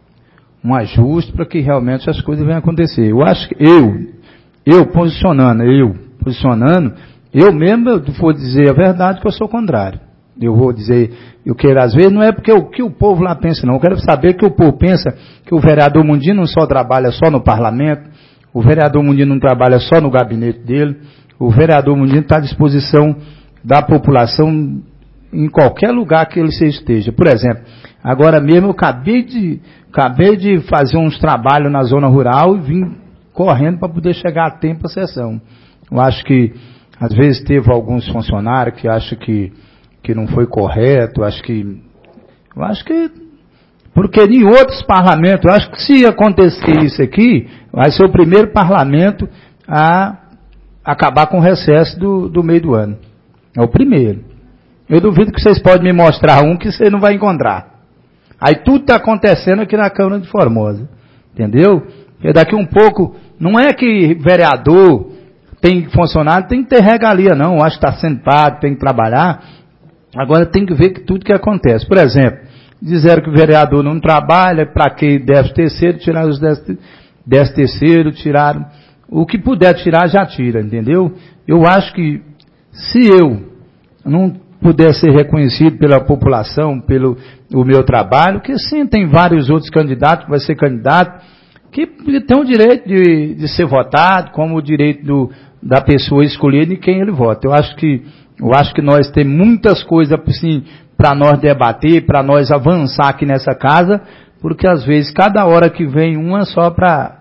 um ajuste, para que realmente as coisas venham acontecer. Eu acho que eu, eu posicionando, eu posicionando, eu mesmo, eu vou dizer a verdade, que eu sou contrário. Eu vou dizer, eu quero, às vezes, não é porque o que o povo lá pensa, não. Eu quero saber que o povo pensa que o vereador Mundinho não só trabalha só no parlamento, o vereador Mundinho não trabalha só no gabinete dele, o vereador Mundinho está à disposição da população em qualquer lugar que ele esteja. Por exemplo, agora mesmo eu acabei de, acabei de fazer uns trabalhos na zona rural e vim correndo para poder chegar a tempo à sessão. Eu acho que, às vezes, teve alguns funcionários que acham que que não foi correto, acho que, eu acho que, porque em outros parlamentos, eu acho que se acontecer isso aqui, vai ser o primeiro parlamento a acabar com o recesso do, do meio do ano. É o primeiro. Eu duvido que vocês podem me mostrar um que você não vai encontrar. Aí tudo está acontecendo aqui na Câmara de Formosa. Entendeu? E daqui um pouco, não é que vereador tem funcionário, tem que ter regalia, não. Eu acho que está sendo pago, tem que trabalhar. Agora tem que ver que tudo que acontece. Por exemplo, disseram que o vereador não trabalha, para que décimo terceiro, tiraram os décimo terceiro, tiraram. O que puder tirar, já tira, entendeu? Eu acho que se eu não puder ser reconhecido pela população, pelo o meu trabalho, que sim, tem vários outros candidatos que vai ser candidato, que tem o direito de, de ser votado, como o direito do, da pessoa escolher em quem ele vota. Eu acho que, eu acho que nós temos muitas coisas assim, para nós debater, para nós avançar aqui nessa casa, porque às vezes cada hora que vem uma só para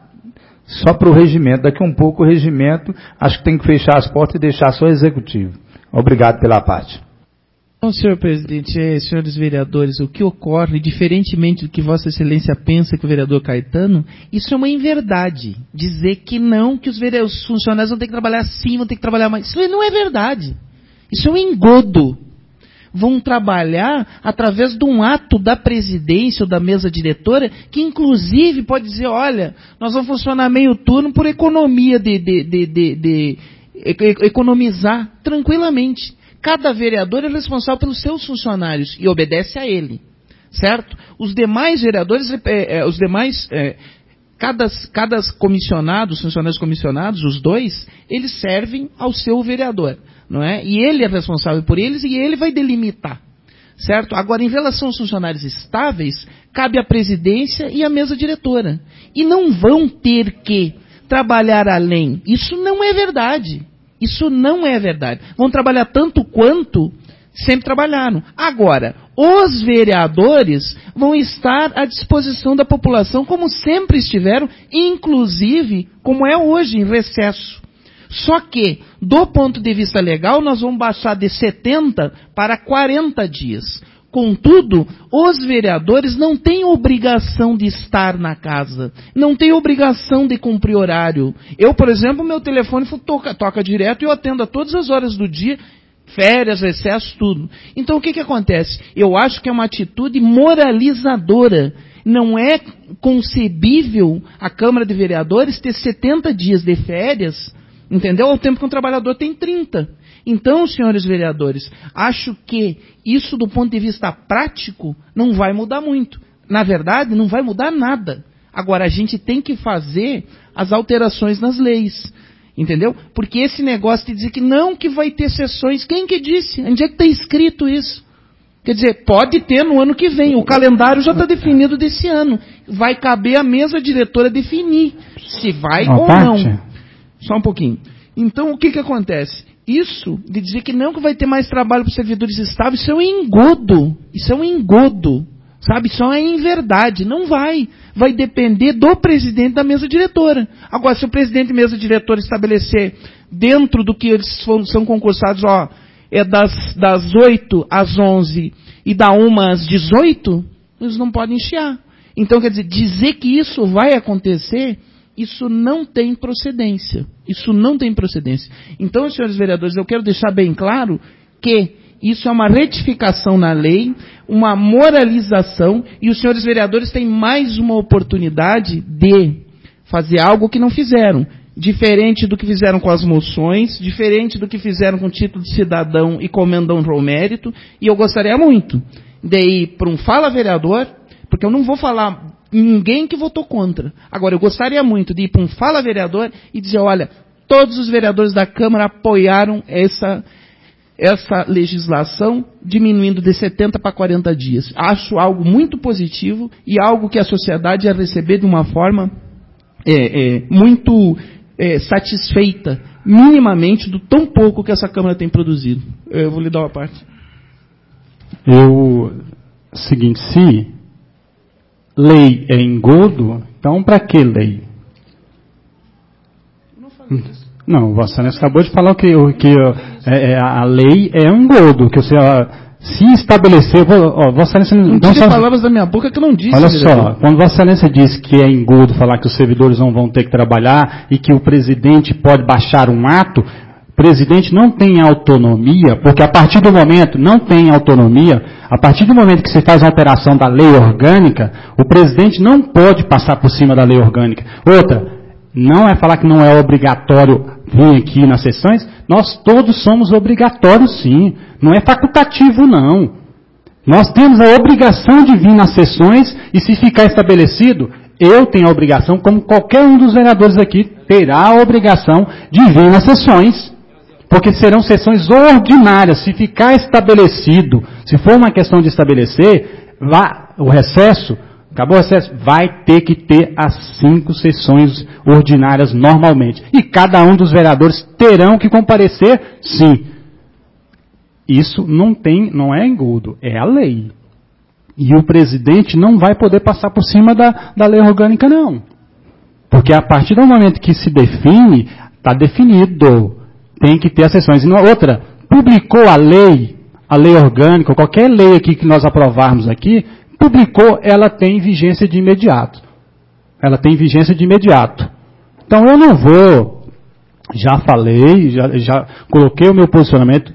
só para o regimento, daqui um pouco o regimento, acho que tem que fechar as portas e deixar só o executivo. Obrigado pela parte.
Bom, senhor presidente, eh, senhores vereadores, o que ocorre, diferentemente do que Vossa Excelência pensa que o vereador Caetano, isso é uma inverdade. Dizer que não, que os, vereadores, os funcionários vão ter que trabalhar assim, vão ter que trabalhar mais. Isso não é verdade. Isso é um engodo. Vão trabalhar através de um ato da presidência ou da mesa diretora, que inclusive pode dizer, olha, nós vamos funcionar meio turno por economia de, de, de, de, de, de economizar tranquilamente. Cada vereador é responsável pelos seus funcionários e obedece a ele, certo? Os demais vereadores, é, é, os demais, é, cada, cada comissionado, os funcionários comissionados, os dois, eles servem ao seu vereador, não é? E ele é responsável por eles e ele vai delimitar, certo? Agora, em relação aos funcionários estáveis, cabe à presidência e à mesa diretora. E não vão ter que trabalhar além. Isso não é verdade. Isso não é verdade. Vão trabalhar tanto quanto sempre trabalharam. Agora, os vereadores vão estar à disposição da população como sempre estiveram, inclusive como é hoje, em recesso. Só que, do ponto de vista legal, nós vamos baixar de setenta para quarenta dias. Contudo, os vereadores não têm obrigação de estar na casa, não têm obrigação de cumprir horário. Eu, por exemplo, meu telefone toca, toca direto e eu atendo a todas as horas do dia, férias, recessos, tudo. Então, o que que acontece? Eu acho que é uma atitude moralizadora. Não é concebível a Câmara de Vereadores ter setenta dias de férias, entendeu? Ao tempo que um trabalhador tem trinta. Então, senhores vereadores, acho que isso do ponto de vista prático não vai mudar muito. Na verdade, não vai mudar nada. Agora, a gente tem que fazer as alterações nas leis. Entendeu? Porque esse negócio de dizer que não que vai ter sessões, quem que disse? Onde é que está escrito isso? Quer dizer, pode ter no ano que vem. O calendário já está definido desse ano. Vai caber a mesa diretora definir se vai ou não. Só um pouquinho. Então, o que que acontece? Isso, de dizer que não que vai ter mais trabalho para os servidores estáveis, isso é um engodo. Isso é um engodo. Sabe? Isso é inverdade. Não vai. Vai depender do presidente da mesa diretora. Agora, se o presidente da mesa diretora estabelecer dentro do que eles são concursados, ó, é das, das oito às onze e da uma às dezoito, eles não podem chiar. Então, quer dizer, dizer que isso vai acontecer, isso não tem procedência. Isso não tem procedência. Então, senhores vereadores, eu quero deixar bem claro que isso é uma retificação na lei, uma moralização, e os senhores vereadores têm mais uma oportunidade de fazer algo que não fizeram. Diferente do que fizeram com as moções, diferente do que fizeram com o título de cidadão e comendão ao mérito, e eu gostaria muito de ir para um fala vereador, porque eu não vou falar ninguém que votou contra. Agora, eu gostaria muito de ir para um fala vereador e dizer, olha, todos os vereadores da Câmara apoiaram essa, essa legislação, diminuindo de setenta para quarenta dias. Acho algo muito positivo e algo que a sociedade ia receber de uma forma é, é, muito é, satisfeita, minimamente, do tão pouco que essa Câmara tem produzido. Eu vou lhe dar uma parte.
Eu, seguinte, se lei é engodo, então para que lei?
Não falei isso.
Não, Vossa Excelência acabou de falar que, que é, a lei é um engodo, que você, se estabelecer, ó, Vossa Excelência
não, não
tire
palavras da minha boca que eu não disse.
Olha
diretor.
só, quando Vossa Excelência diz que é engodo falar que os servidores não vão ter que trabalhar e que o presidente pode baixar um ato, o presidente não tem autonomia, porque a partir do momento, não tem autonomia, a partir do momento que você faz uma alteração da lei orgânica, o presidente não pode passar por cima da lei orgânica. Outra, não é falar que não é obrigatório vir aqui nas sessões, nós todos somos obrigatórios sim, não é facultativo não. Nós temos a obrigação de vir nas sessões e se ficar estabelecido, eu tenho a obrigação, como qualquer um dos vereadores aqui, terá a obrigação de vir nas sessões. Porque serão sessões ordinárias. Se ficar estabelecido, se for uma questão de estabelecer, vá, o recesso, acabou o recesso, vai ter que ter as cinco sessões ordinárias normalmente. E cada um dos vereadores terão que comparecer, sim. Isso não tem, não é engodo, é a lei. E o presidente não vai poder passar por cima da, da lei orgânica, não. Porque a partir do momento que se define, está definido. Tem que ter as sessões. E outra, publicou a lei, a lei orgânica, qualquer lei aqui que nós aprovarmos aqui, publicou, ela tem vigência de imediato. Ela tem vigência de imediato. Então eu não vou, já falei, já, já coloquei o meu posicionamento.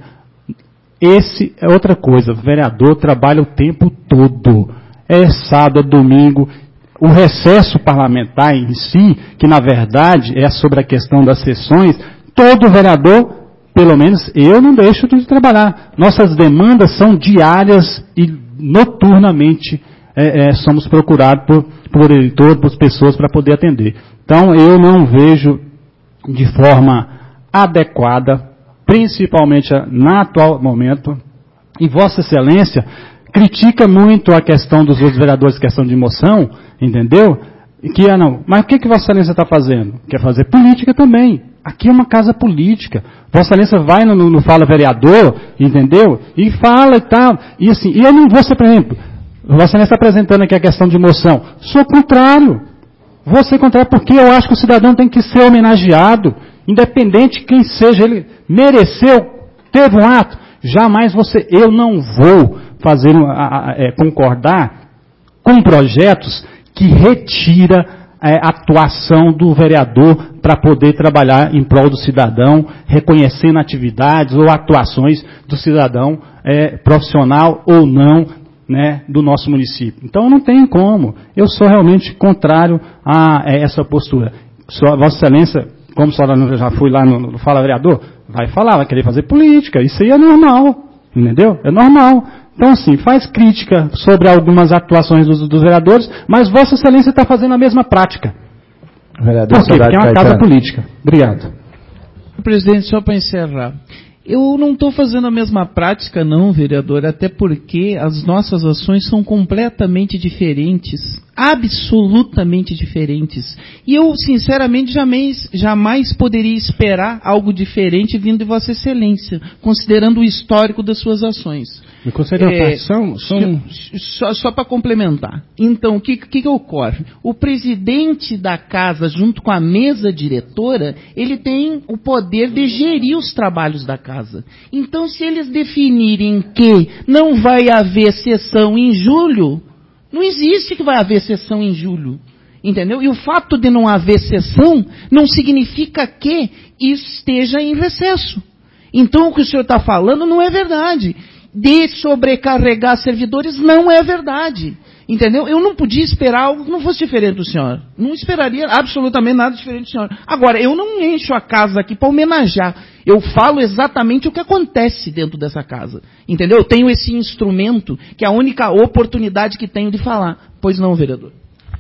Esse é outra coisa, o vereador trabalha o tempo todo. É sábado, é domingo. O recesso parlamentar em si, que na verdade é sobre a questão das sessões, todo vereador, pelo menos eu não deixo de trabalhar. Nossas demandas são diárias e noturnamente é, é, somos procurados por, por eleitor, por pessoas para poder atender. Então eu não vejo de forma adequada, principalmente no atual momento, e Vossa Excelência critica muito a questão dos outros vereadores, questão de moção, entendeu? Que, ah, não, mas o que, que Vossa Excelência está fazendo? Quer fazer política também. Aqui é uma casa política. Vossa Excelência vai no, no Fala Vereador, entendeu? E fala e tal. E assim, e eu não vou ser, por exemplo, Vossa Excelência está apresentando aqui a questão de moção. Sou contrário. Vou ser contrário porque eu acho que o cidadão tem que ser homenageado, independente de quem seja, ele mereceu, teve um ato. Jamais você, eu não vou fazer, a, a, é, concordar com projetos que retira a é, atuação do vereador para poder trabalhar em prol do cidadão, reconhecendo atividades ou atuações do cidadão é, profissional ou não, né, do nosso município. Então não tem como. Eu sou realmente contrário a, a essa postura. Só, Vossa Excelência, como a senhora já fui lá no, no Fala Vereador, vai falar, vai querer fazer política. Isso aí é normal, entendeu? É normal. Então, assim, faz crítica sobre algumas atuações dos, dos vereadores, mas Vossa Excelência está fazendo a mesma prática.
Vereador,
por quê? Porque é uma casa política. Obrigado.
Presidente, só para encerrar. Eu não estou fazendo a mesma prática, não, vereador, até porque as nossas ações são completamente diferentes, absolutamente diferentes. E eu, sinceramente, jamais, jamais poderia esperar algo diferente vindo de Vossa Excelência, considerando o histórico das suas ações.
Me considera é, são, são...
Só, só para complementar. Então, o que, que, que ocorre? O presidente da casa, junto com a mesa diretora, ele tem o poder de gerir os trabalhos da casa. Então, se eles definirem que não vai haver sessão em julho, não existe que vai haver sessão em julho. Entendeu? E o fato de não haver sessão não significa que esteja em recesso. Então, o que o senhor está falando não é verdade. De sobrecarregar servidores não é verdade. Entendeu? Eu não podia esperar algo que não fosse diferente do senhor. Não esperaria absolutamente nada diferente do senhor. Agora, eu não encho a casa aqui para homenagear. Eu falo exatamente o que acontece dentro dessa casa. Entendeu? Eu tenho esse instrumento, que é a única oportunidade que tenho de falar. Pois não, vereador.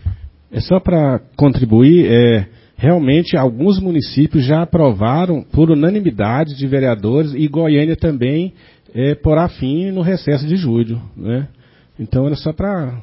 É só para contribuir, é, realmente alguns municípios já aprovaram por unanimidade de vereadores, e Goiânia também é, porá fim no recesso de julho, né? Então era só para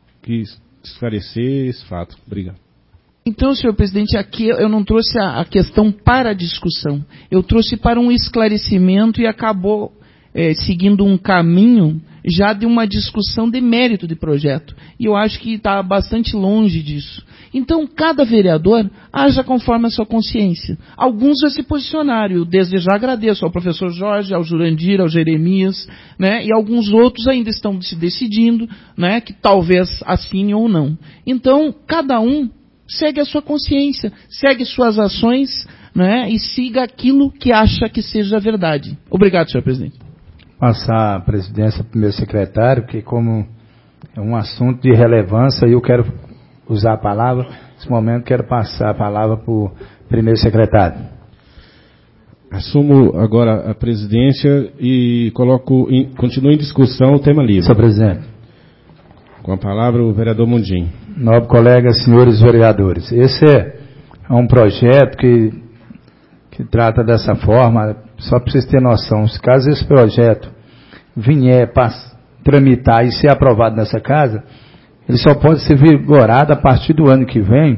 esclarecer esse fato. Obrigado.
Então, senhor presidente, aqui eu não trouxe a, a questão para a discussão. Eu trouxe para um esclarecimento e acabou é, seguindo um caminho já de uma discussão de mérito de projeto. E eu acho que está bastante longe disso. Então, cada vereador haja conforme a sua consciência. Alguns já se posicionaram. Eu desde já agradeço ao professor Jorge, ao Jurandir, ao Jeremias, né? E alguns outros ainda estão se decidindo, né? Que talvez assinem ou não. Então, cada um segue a sua consciência, segue suas ações, né? E siga aquilo que acha que seja verdade. Obrigado, senhor presidente.
Passar a presidência para o meu secretário, porque como é um assunto de relevância, eu quero usar a palavra. Nesse momento, quero passar a palavra para o primeiro secretário.
Assumo agora a presidência e coloco, em, continuo em discussão o tema livre.
Senhor presidente.
Com a palavra o vereador Mundim.
Nobre colega, senhores vereadores, esse é um projeto que, que trata dessa forma. só para vocês terem noção, se caso esse projeto vier para tramitar e ser aprovado nessa casa, ele só pode ser vigorado a partir do ano que vem,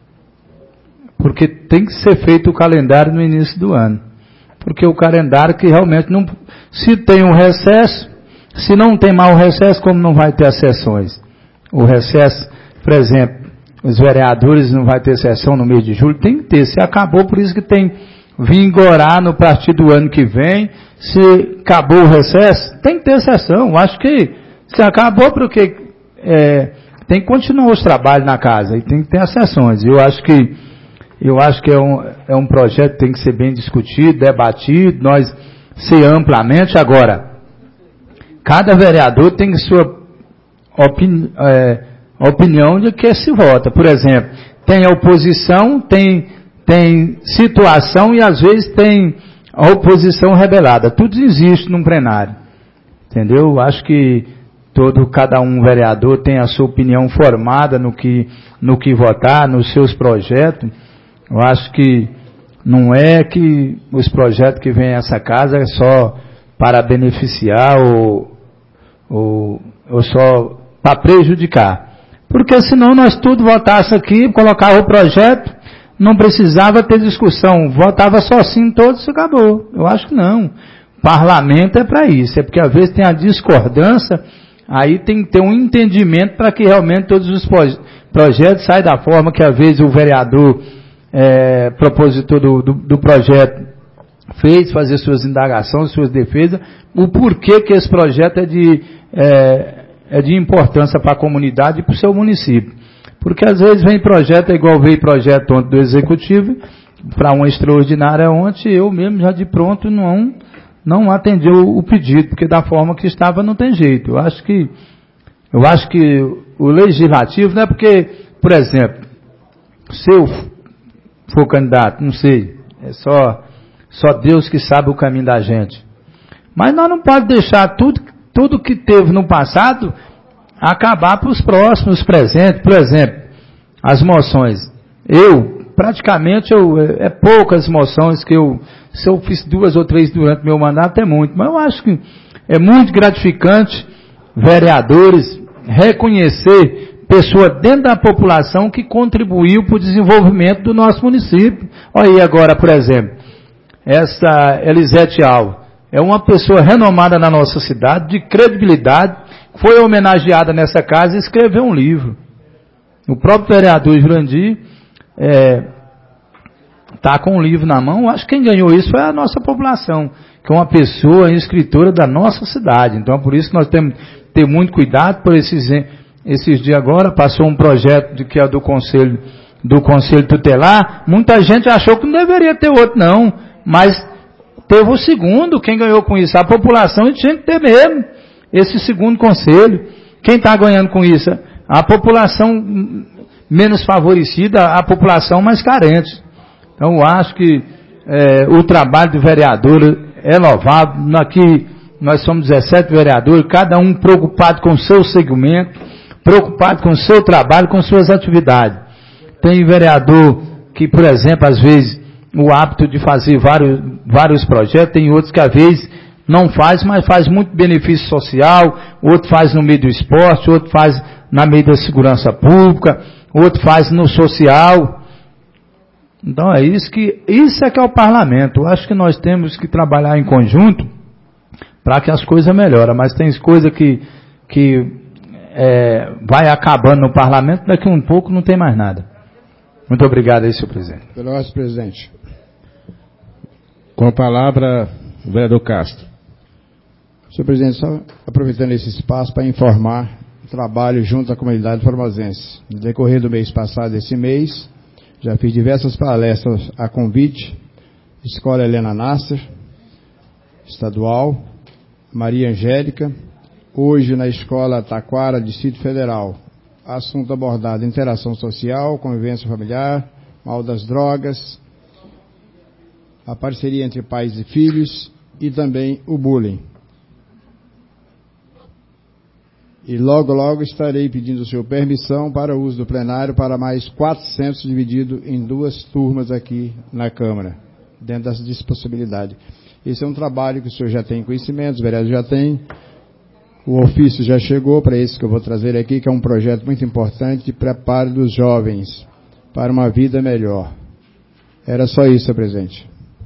porque tem que ser feito o calendário no início do ano. Porque o calendário que realmente não... Se tem um recesso, se não tem mais o recesso, como não vai ter as sessões? O recesso, por exemplo, os vereadores não vai ter sessão no mês de julho, tem que ter. Se acabou, por isso que tem vigorar no partir do ano que vem. Se acabou o recesso, tem que ter sessão. Acho que se acabou, porque é, tem que continuar os trabalhos na casa e tem que ter as sessões. Eu acho que eu acho que é um, é um projeto que tem que ser bem discutido, debatido, nós ser amplamente. Agora, cada vereador tem sua opini, é, opinião de que se vota. Por exemplo, tem a oposição, tem, tem situação e às vezes tem a oposição rebelada. Tudo existe num plenário. Entendeu? Acho que todo, cada um vereador tem a sua opinião formada no que, no que votar, nos seus projetos. Eu acho que não é que os projetos que vêm a essa casa é só para beneficiar ou, ou, ou só para prejudicar. Porque senão nós tudo votasse aqui, colocava o projeto, não precisava ter discussão, votava só sim todos e acabou. Eu acho que não. Parlamento é para isso, é porque às vezes tem a discordância, aí tem que ter um entendimento para que realmente todos os projetos saiam da forma que às vezes o vereador É, propositor do, do, do projeto fez, fazer suas indagações, suas defesas, o porquê que esse projeto é de, é, é de importância para a comunidade e para o seu município. Porque às vezes vem projeto, é igual veio projeto ontem do Executivo, para uma extraordinária ontem, eu mesmo já de pronto não, não atendi o, o pedido, porque da forma que estava não tem jeito. Eu acho que, eu acho que o Legislativo, não é porque, por exemplo, se eu for candidato, não sei, é só, só Deus que sabe o caminho da gente. Mas nós não podemos deixar tudo, tudo que teve no passado acabar para os próximos, presentes. Por exemplo, as moções. Eu, praticamente, eu, é poucas moções que eu, se eu fiz duas ou três durante meu mandato, é muito. Mas eu acho que é muito gratificante vereadores reconhecer pessoa dentro da população que contribuiu para o desenvolvimento do nosso município. Olha aí agora, por exemplo, essa Elisete Alves, é uma pessoa renomada na nossa cidade, de credibilidade, foi homenageada nessa casa e escreveu um livro. O próprio vereador Jurandir está é, com um livro na mão. Acho que quem ganhou isso foi a nossa população, que é uma pessoa escritora da nossa cidade. Então, por isso que nós temos que ter muito cuidado por esses... Esses dias agora passou um projeto de que é do Conselho, do Conselho Tutelar. Muita gente achou que não deveria ter outro, não. Mas teve o segundo. Quem ganhou com isso? A população, e tinha que ter mesmo esse segundo conselho. Quem está ganhando com isso? A população menos favorecida, a população mais carente. Então, eu acho que é, o trabalho do vereador é louvável. Aqui nós somos dezessete vereadores, cada um preocupado com o seu segmento, preocupado com o seu trabalho, com suas atividades. Tem vereador que, por exemplo, às vezes, o hábito de fazer vários, vários projetos, tem outros que às vezes não faz, mas faz muito benefício social, outro faz no meio do esporte, outro faz na meio da segurança pública, outro faz no social. Então é isso que, isso é que é o parlamento. Eu acho que nós temos que trabalhar em conjunto para que as coisas melhorem, mas tem coisa que, que É, vai acabando no parlamento, daqui a um pouco não tem mais nada. Muito obrigado aí, senhor presidente.
Pelo nosso presidente.
Com a palavra, o vereador Castro.
Senhor presidente, só aproveitando esse espaço para informar o trabalho junto à comunidade formosense. No decorrer do mês passado, esse mês, já fiz diversas palestras a convite, Escola Helena Nasser, Estadual, Maria Angélica, hoje na Escola Taquara, Distrito Federal. Assunto abordado: interação social, convivência familiar, mal das drogas, a parceria entre pais e filhos e também o bullying. E logo, logo estarei pedindo o senhor permissão para o uso do plenário para mais quatrocentos, dividido em duas turmas aqui na Câmara, dentro dessa possibilidade. Esse é um trabalho que o senhor já tem conhecimento, os vereadores já têm. O ofício já chegou para esse que eu vou trazer aqui, que é um projeto muito importante de preparo dos jovens para uma vida melhor. Era só isso, senhor presidente.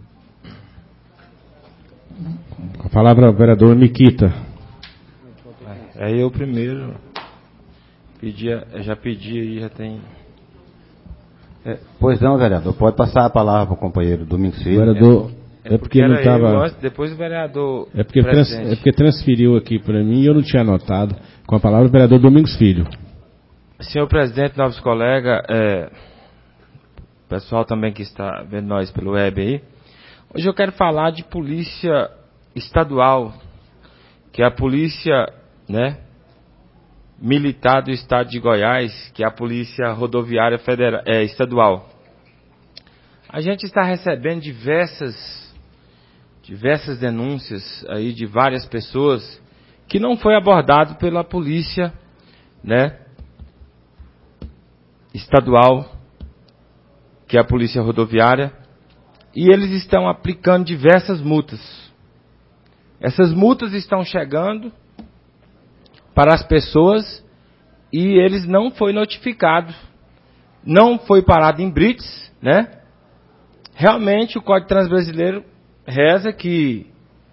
A palavra ao vereador Miquita.
É eu primeiro. Pedi, já pedi aí, já tem.
É, pois não, vereador, pode passar a palavra para o companheiro Domingos Filho.
Vereador, é, é porque não estava.
Depois o vereador.
É porque, trans, é porque transferiu aqui para mim e eu não tinha anotado. Com a palavra o vereador Domingos Filho.
Senhor presidente, novos colegas, é, pessoal também que está vendo nós pelo web aí. Hoje eu quero falar de polícia estadual, que é a polícia, né, militar do estado de Goiás, que é a polícia rodoviária federal, é, estadual. A gente está recebendo diversas, diversas denúncias aí de várias pessoas que não foi abordado pela polícia, né, estadual, que é a polícia rodoviária, e eles estão aplicando diversas multas. Essas multas estão chegando para as pessoas e eles não foi notificado, não foi parado em blitz, né? Realmente o Código de Trânsito Brasileiro reza que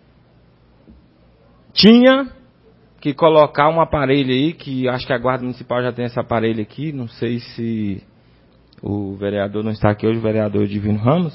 tinha que colocar um aparelho aí, que acho que a Guarda Municipal já tem esse aparelho aqui, não sei se o vereador não está aqui hoje, o vereador Divino Ramos,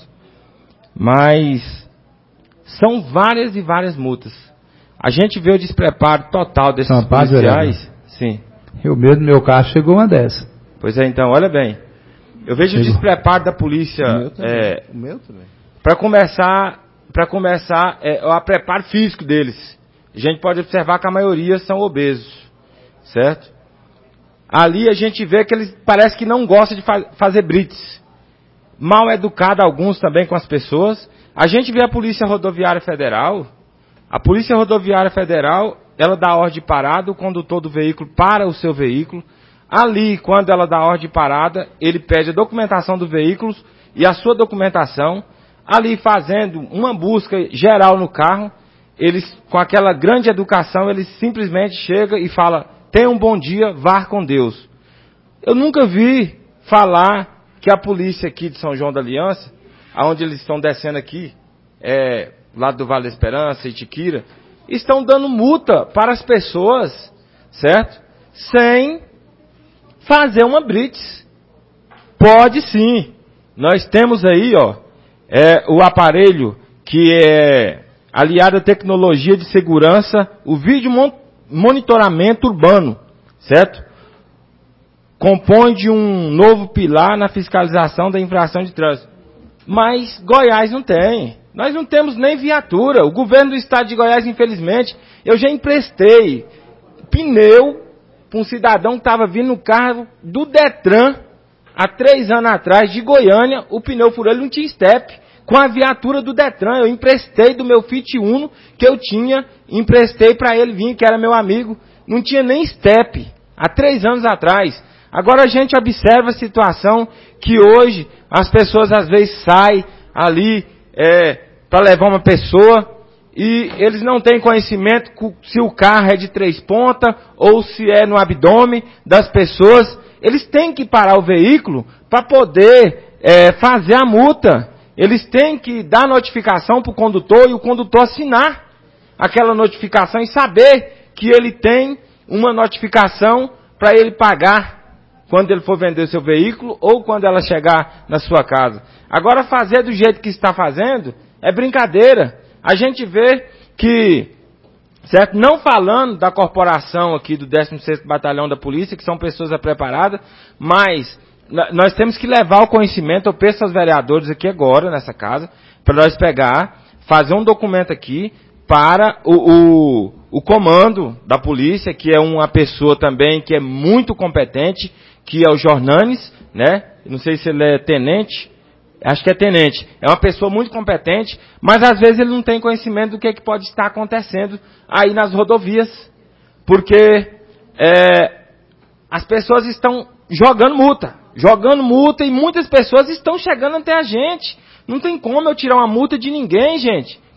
mas são várias e várias multas. A gente vê o despreparo total desses
São
policiais. Sim.
Eu mesmo, meu carro chegou uma dessa.
Pois é, então, olha bem. Eu vejo
Chegou.
o despreparo da polícia.
O meu também.
É,
O meu também.
para começar, para começar é, o preparo físico deles. A gente pode observar que a maioria são obesos, certo? Ali a gente vê que eles parece que não gostam de fa- fazer blitz. Mal educado alguns também com as pessoas. A gente vê a Polícia Rodoviária Federal. A Polícia Rodoviária Federal, ela dá ordem de parada, o condutor do veículo para o seu veículo. Ali, quando ela dá ordem de parada, ele pede a documentação do veículo e a sua documentação. Ali, fazendo uma busca geral no carro, eles, com aquela grande educação, eles simplesmente chegam e falam: tenha um bom dia, vá com Deus. Eu nunca vi falar que a polícia aqui de São João da Aliança, aonde eles estão descendo aqui, é, lado do Vale da Esperança, Itiquira, estão dando multa para as pessoas, certo? Sem fazer uma blitz. Pode sim. Nós temos aí, ó, é, o aparelho que é aliado à tecnologia de segurança, o vídeo monitoramento urbano, certo? Compõe de um novo pilar na fiscalização da infração de trânsito. Mas Goiás não tem. Nós não temos nem viatura. O governo do estado de Goiás, infelizmente, eu já emprestei pneu para um cidadão que estava vindo no carro do Detran, há três anos atrás, de Goiânia, o pneu furou, ele não tinha step. Com a viatura do Detran, eu emprestei do meu Fit Uno, que eu tinha, emprestei para ele vir, que era meu amigo, não tinha nem step, há três anos atrás. Agora a gente observa a situação que hoje as pessoas às vezes saem ali é, para levar uma pessoa e eles não têm conhecimento se o carro é de três pontas ou se é no abdômen das pessoas. Eles têm que parar o veículo para poder é, fazer a multa. Eles têm que dar notificação para o condutor e o condutor assinar aquela notificação e saber que ele tem uma notificação para ele pagar quando ele for vender o seu veículo ou quando ela chegar na sua casa. Agora, fazer do jeito que está fazendo é brincadeira. A gente vê que, certo, não falando da corporação aqui do décimo sexto Batalhão da Polícia, que são pessoas preparadas, mas nós temos que levar o conhecimento, eu peço aos vereadores aqui agora, nessa casa, para nós pegar, fazer um documento aqui para o, o, o comando da polícia, que é uma pessoa também que é muito competente, que é o Jornanes, né? Não sei se ele é tenente, acho que é tenente. É uma pessoa muito competente, mas às vezes ele não tem conhecimento do que, é que pode estar acontecendo aí nas rodovias, porque é, as pessoas estão jogando multa, jogando multa e muitas pessoas estão chegando até a gente. Não tem como eu tirar uma multa de ninguém, gente.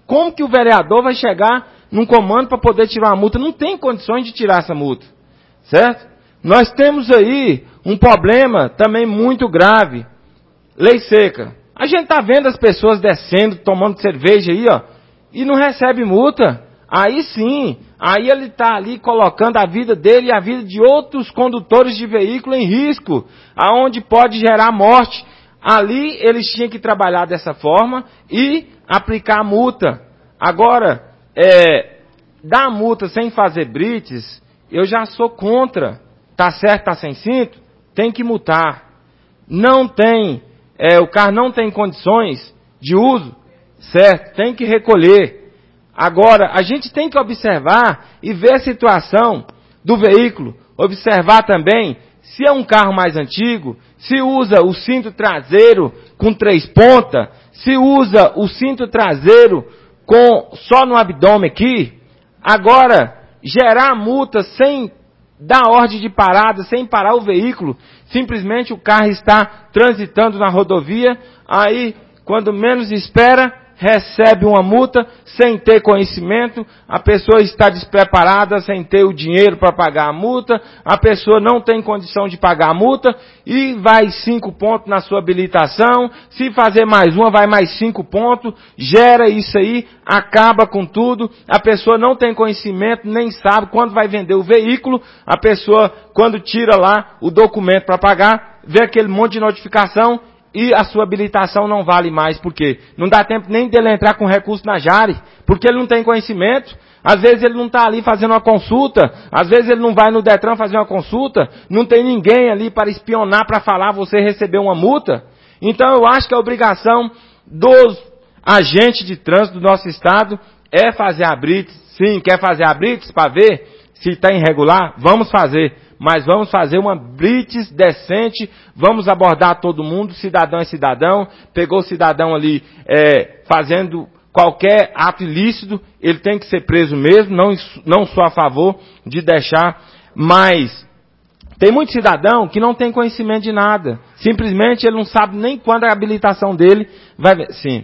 Como que o vereador vai chegar num comando para poder tirar uma multa? Não tem condições de tirar essa multa, certo? Nós temos aí um problema também muito grave. Lei seca. A gente está vendo as pessoas descendo, tomando cerveja aí, ó, e não recebe multa. Aí sim, aí ele está ali colocando a vida dele e a vida de outros condutores de veículo em risco, aonde pode gerar morte. Ali eles tinham que trabalhar dessa forma e aplicar a multa. Agora, é, dar multa sem fazer brites, eu já sou contra. Tá certo, tá sem cinto? Tem que multar. Não tem, é, o carro não tem condições de uso, certo? Tem que recolher. Agora, a gente tem que observar e ver a situação do veículo. Observar também se é um carro mais antigo, se usa o cinto traseiro com três pontas, se usa o cinto traseiro com só no abdômen aqui. Agora, gerar multa sem dar ordem de parada, sem parar o veículo, simplesmente o carro está transitando na rodovia, aí, quando menos espera, recebe uma multa sem ter conhecimento, a pessoa está despreparada, sem ter o dinheiro para pagar a multa, a pessoa não tem condição de pagar a multa, e vai cinco pontos na sua habilitação, se fazer mais uma, vai mais cinco pontos, gera isso aí, acaba com tudo, a pessoa não tem conhecimento, nem sabe quando vai vender o veículo, a pessoa, quando tira lá o documento para pagar, vê aquele monte de notificação, e a sua habilitação não vale mais, porque não dá tempo nem dele entrar com recurso na Jari, porque ele não tem conhecimento, às vezes ele não está ali fazendo uma consulta, às vezes ele não vai no Detran fazer uma consulta, não tem ninguém ali para espionar, para falar, você recebeu uma multa. Então eu acho que a obrigação dos agentes de trânsito do nosso estado é fazer a blitz. Sim, quer fazer a blitz para ver se está irregular? Vamos fazer. Mas vamos fazer uma blitz decente, vamos abordar todo mundo, cidadão é cidadão, pegou o cidadão ali é, fazendo qualquer ato ilícito, ele tem que ser preso mesmo, não, não sou a favor de deixar, mas tem muito cidadão que não tem conhecimento de nada, simplesmente ele não sabe nem quando a habilitação dele vai... Sim.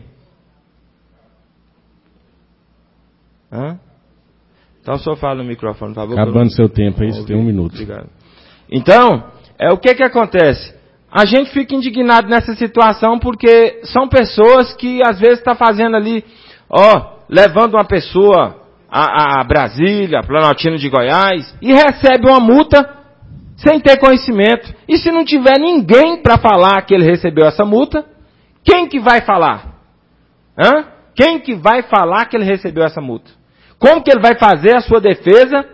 Hã? Então o senhor fala no microfone, por favor.
Acabando seu tempo aí, você tem um minuto.
Obrigado. Então, é, o que que acontece? A gente fica indignado nessa situação porque são pessoas que às vezes estão tá fazendo ali, ó, levando uma pessoa a, a Brasília, Planaltino de Goiás, e recebe uma multa sem ter conhecimento. E se não tiver ninguém para falar que ele recebeu essa multa, quem que vai falar? Hã? Quem que vai falar que ele recebeu essa multa? Como que ele vai fazer a sua defesa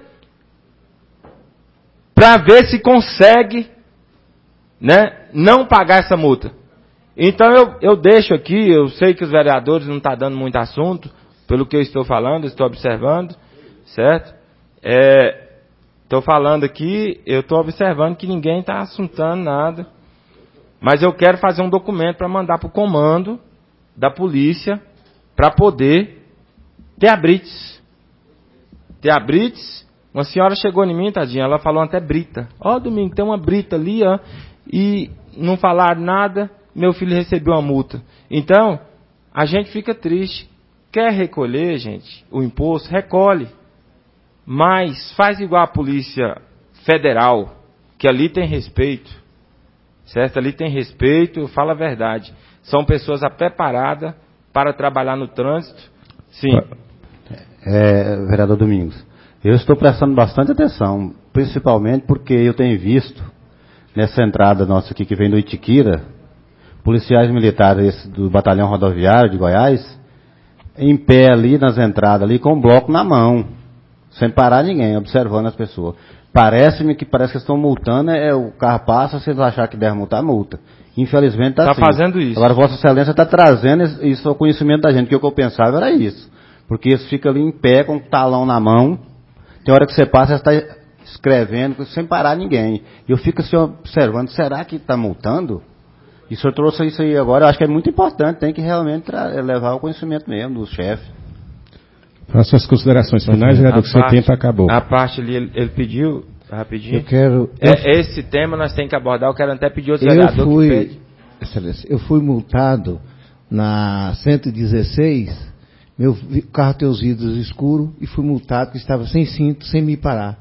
para ver se consegue, né, não pagar essa multa? Então eu, eu deixo aqui, eu sei que os vereadores não estão dando muito assunto, pelo que eu estou falando, estou observando, certo? Estou é, falando aqui, eu estou observando que ninguém está assuntando nada, mas eu quero fazer um documento para mandar para o comando da polícia para poder ter a blitz. Ter a blitz, uma senhora chegou em mim, tadinha, ela falou até brita. Ó, oh, Domingo, tem uma brita ali, ó, e não falaram nada, meu filho recebeu uma multa. Então, a gente fica triste. Quer recolher, gente, o imposto? Recolhe. Mas faz igual a Polícia Federal, que ali tem respeito. Certo? Ali tem respeito, fala a verdade. São pessoas preparadas para trabalhar no trânsito. Sim.
É, vereador Domingos, eu estou prestando bastante atenção, principalmente porque eu tenho visto, nessa entrada nossa aqui que vem do Itiquira, policiais militares do Batalhão Rodoviário de Goiás, em pé ali nas entradas, ali com um bloco na mão, sem parar ninguém, observando as pessoas. Parece-me que parece que estão multando, é, o carro passa, se eles acharem que deve multar, multa. Infelizmente está
tá
assim.
fazendo isso.
Agora Vossa Excelência está trazendo isso ao conhecimento da gente, que o que eu pensava era isso. Porque eles ficam ali em pé, com o talão na mão. Tem hora que você passa, você está escrevendo, sem parar ninguém. E eu fico assim observando, será que está multando? E o senhor trouxe isso aí agora, eu acho que é muito importante, tem que realmente levar ao conhecimento mesmo do chefe.
Faça as considerações finais, vereador, que seu tempo acabou.
A parte ali, ele, ele pediu, rapidinho.
Eu quero...
É, esse tema nós temos que abordar, eu quero até pedir outro vereador
fui,
que pede.
Excelência, eu fui multado na cento e dezesseis, Meu carro tem os vidros escuros e fui multado porque estava sem cinto, sem me parar.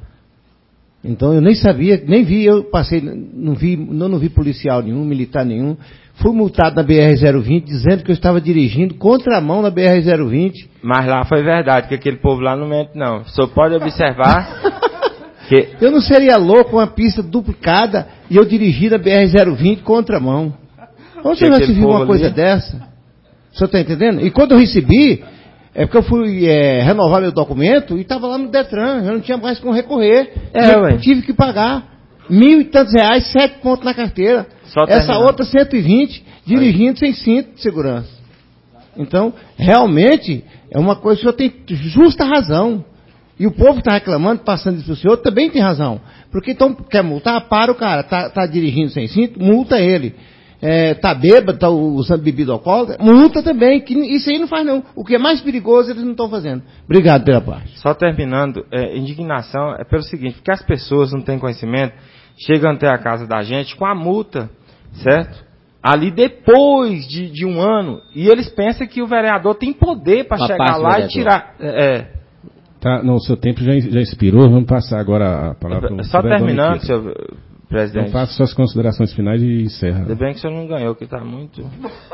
Então eu nem sabia, nem vi, eu passei, não vi, não, não vi policial nenhum, militar nenhum. Fui multado na B R zero vinte dizendo que eu estava dirigindo contramão na B R zero vinte.
Mas lá foi verdade, que aquele povo lá não mente não. O senhor pode observar que...
Eu não seria louco uma pista duplicada e eu dirigir na B R zero vinte contramão. Onde você já se viu uma coisa ali? Dessa? O senhor está entendendo? E quando eu recebi, é porque eu fui é, renovar meu documento e estava lá no Detran, eu não tinha mais como recorrer. É, eu ué. tive que pagar mil e tantos reais, sete pontos na carteira. Só Essa outra cento e vinte, dirigindo aí. Sem cinto de segurança. Então, realmente, é uma coisa que o senhor tem justa razão. E o povo está reclamando, passando isso para o senhor, também tem razão. Porque então, quer multar? Para o cara, está tá dirigindo sem cinto, multa ele. É, tá bêbado, tá usando bebida alcoólica, multa também, que isso aí não faz não. O que é mais perigoso eles não estão fazendo. Obrigado pela parte.
Só terminando, é, indignação é pelo seguinte, porque as pessoas não têm conhecimento, chegam até a casa da gente com a multa, certo? Ali depois de, de um ano, e eles pensam que o vereador tem poder para chegar lá e tirar... É,
tá, não, o seu tempo já, já expirou, vamos passar agora a palavra para o
Só terminando, seu... Presidente.
Então faça suas considerações finais e encerra.
Ainda bem que o senhor não ganhou, que está muito...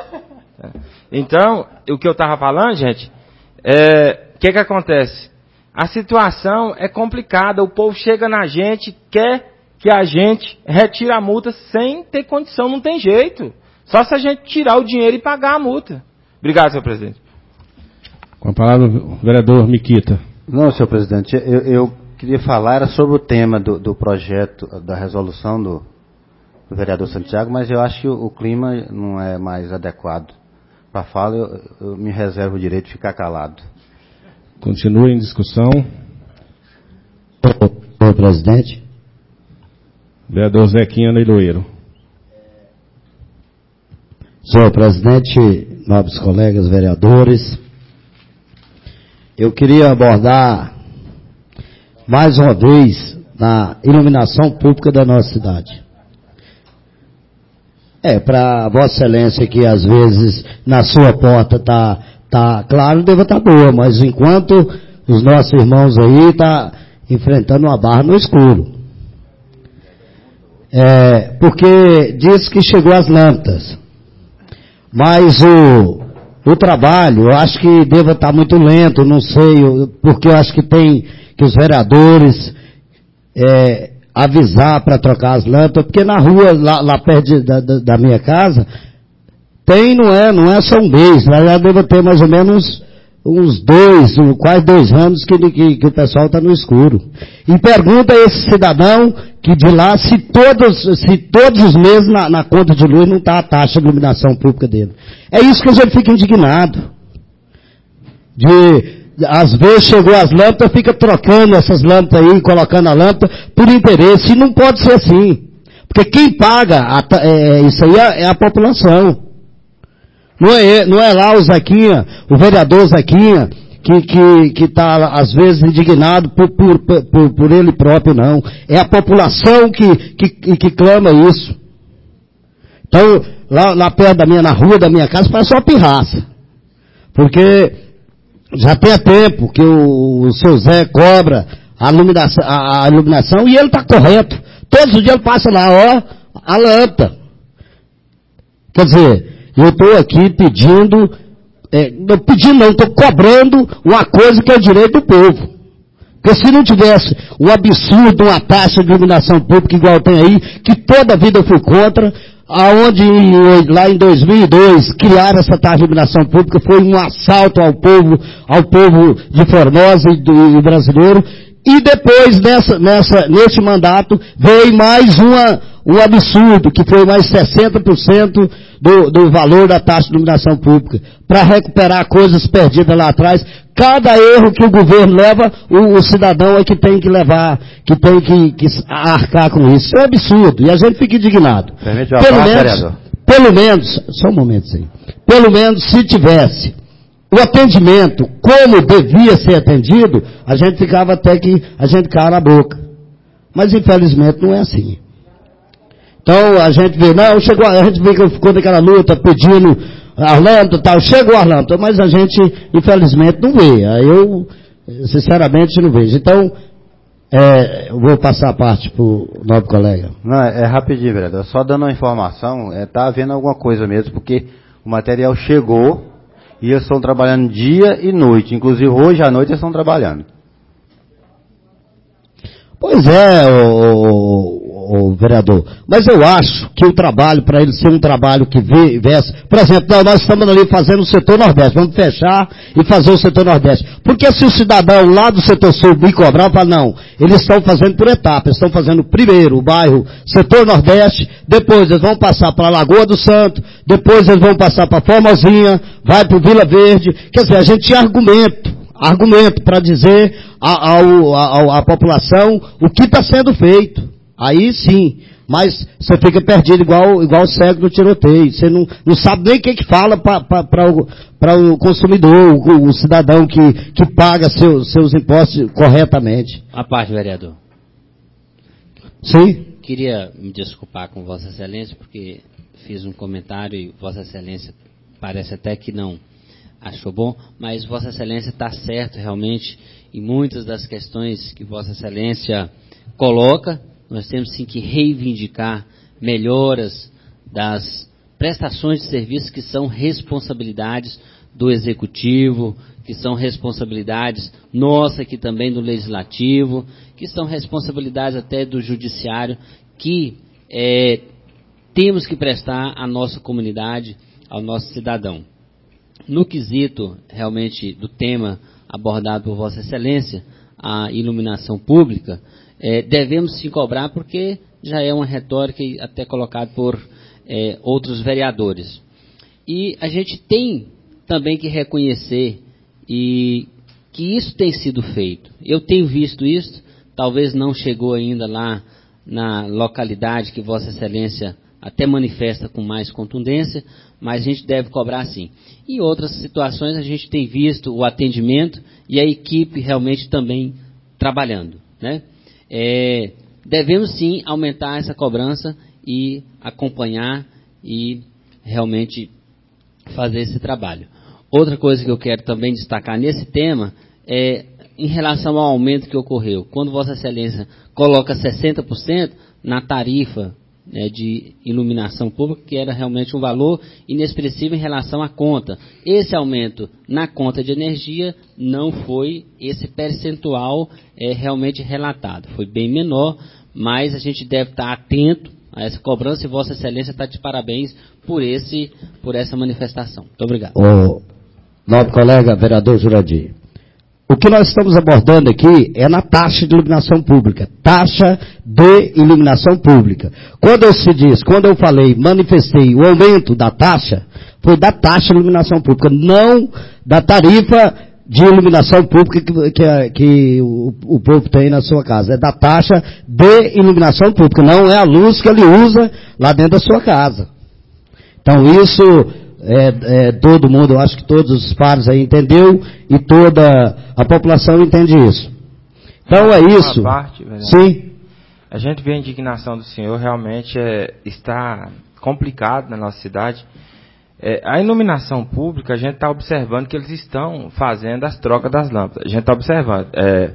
É. Então, o que eu estava falando, gente, é... O que que acontece? A situação é complicada, o povo chega na gente, quer que a gente retire a multa sem ter condição, não tem jeito. Só se a gente tirar o dinheiro e pagar a multa. Obrigado, senhor presidente.
Com a palavra, o vereador Miquita.
Não, senhor presidente, eu... eu... queria falar era sobre o tema do, do projeto, da resolução do, do vereador Santiago, mas eu acho que o, o clima não é mais adequado para fala, eu, eu me reservo o direito de ficar calado.
Continua em discussão.
Senhor presidente.
Vereador Zequinha Leiloeiro.
Senhor presidente, nobres colegas vereadores, eu queria abordar mais uma vez na iluminação pública da nossa cidade. É, para Vossa Excelência que às vezes na sua porta tá, tá claro, deva estar tá boa, mas enquanto os nossos irmãos aí tá enfrentando uma barra no escuro. É, porque diz que chegou às lâmpadas, mas o, o trabalho, eu acho que deva estar tá muito lento, não sei, porque eu acho que tem que os vereadores é, avisar para trocar as lâmpadas, porque na rua, lá, lá perto de, da, da minha casa, tem, não é, não é só um mês, já deve ter mais ou menos uns dois, quase dois anos que, que, que o pessoal está no escuro. E pergunta a esse cidadão que de lá se todos, se todos os meses na, na conta de luz não está a taxa de iluminação pública dele. É isso que a gente fica indignado. De... Às vezes chegou as lâmpadas, fica trocando essas lâmpadas aí, colocando a lâmpada por interesse. E não pode ser assim. Porque quem paga a, é, isso aí é, é a população. Não é, não é lá o Zequinha, o vereador Zequinha, que que que está às vezes indignado por, por, por, por ele próprio, não. É a população que, que, que clama isso. Então, lá, lá perto da minha, na rua da minha casa, faz só pirraça. Porque... já tem tempo que o, o seu Zé cobra a iluminação, a, a iluminação e ele está correto. Todos os dias ele passa lá, ó, a lâmpada. Quer dizer, eu estou aqui pedindo, é, não pedindo não, estou cobrando uma coisa que é o direito do povo. Porque se não tivesse um absurdo, uma taxa de iluminação pública igual tem aí, que toda a vida eu fui contra, aonde lá em dois mil e dois criaram essa taxa de iluminação pública, foi um assalto ao povo, ao povo de Formosa e, do, e brasileiro, e depois nessa, nessa, nesse mandato veio mais uma, um absurdo, que foi mais sessenta por cento do, do valor da taxa de iluminação pública, para recuperar coisas perdidas lá atrás. Cada erro que o governo leva, o, o cidadão é que tem que levar, que tem que, que arcar com isso. Isso é um absurdo, e a gente fica indignado. Pelo menos, pelo menos, só um momento aí, pelo menos se tivesse o atendimento como devia ser atendido, a gente ficava até que a gente cala a boca. Mas infelizmente não é assim. Então a gente vê, não, chegou, a gente vê que ficou naquela luta pedindo as lâmpadas, tal, chegou as lâmpadas, mas a gente, infelizmente, não vê. Aí eu, sinceramente, não vejo. Então, é, eu vou passar a parte para o novo colega.
Não, é, é rapidinho, vereador. Só dando uma informação, está é, tá havendo alguma coisa mesmo, porque o material chegou e eles estão trabalhando dia e noite. Inclusive, hoje à noite eles estão trabalhando.
Pois é, o, o vereador, mas eu acho que o trabalho, para ele ser um trabalho que viesse, por exemplo, nós estamos ali fazendo o setor Nordeste, vamos fechar e fazer o setor Nordeste. Porque se o cidadão lá do setor Sul me cobrar, fala, não, eles estão fazendo por etapas, estão fazendo primeiro o bairro setor Nordeste, depois eles vão passar para a Lagoa do Santo, depois eles vão passar para Formosinha, vai para o Vila Verde, quer dizer, a gente tinha argumento. argumento para dizer à população o que está sendo feito. Aí sim, mas você fica perdido igual, igual o cego do tiroteio. Você não, não sabe nem o que, que fala para o, o consumidor, o, o cidadão que, que paga seu, seus impostos corretamente.
A parte, vereador.
Sim.
Queria me desculpar com Vossa Excelência, porque fiz um comentário e Vossa Excelência parece até que não achou bom, mas Vossa Excelência está certo realmente em muitas das questões que Vossa Excelência coloca. Nós temos sim que reivindicar melhoras das prestações de serviços que são responsabilidades do Executivo, que são responsabilidades nossa aqui também do Legislativo, que são responsabilidades até do Judiciário, que é, temos que prestar à nossa comunidade, ao nosso cidadão. No quesito, realmente, do tema abordado por Vossa Excelência, a iluminação pública, é, devemos sim cobrar, porque já é uma retórica até colocada por é, outros vereadores. E a gente tem também que reconhecer e que isso tem sido feito. Eu tenho visto isso, talvez não chegou ainda lá na localidade que Vossa Excelência até manifesta com mais contundência, mas a gente deve cobrar sim. Em outras situações a gente tem visto o atendimento e a equipe realmente também trabalhando, né? É, devemos sim aumentar essa cobrança e acompanhar e realmente fazer esse trabalho. Outra coisa que eu quero também destacar nesse tema é em relação ao aumento que ocorreu. Quando Vossa Excelência coloca sessenta por cento na tarifa, né, de iluminação pública, que era realmente um valor inexpressivo em relação à conta. Esse aumento na conta de energia não foi esse percentual é, realmente relatado. Foi bem menor, mas a gente deve estar atento a essa cobrança e Vossa Excelência está de parabéns por, esse, por essa manifestação. Muito obrigado.
O nobre colega vereador Jurandir, o que nós estamos abordando aqui é na taxa de iluminação pública, taxa de iluminação pública. Quando eu se diz, quando eu falei, manifestei o aumento da taxa, foi da taxa de iluminação pública, não da tarifa de iluminação pública que, que, que o, o povo tem na sua casa. É da taxa de iluminação pública, não é a luz que ele usa lá dentro da sua casa. Então isso... É, é, todo mundo, eu acho que todos os pares aí entendeu e toda a população entende isso. Então é isso.
Parte,
sim.
A gente vê a indignação do senhor, realmente é, está complicado na nossa cidade. É, a iluminação pública, a gente está observando que eles estão fazendo as trocas das lâmpadas. A gente está observando. É,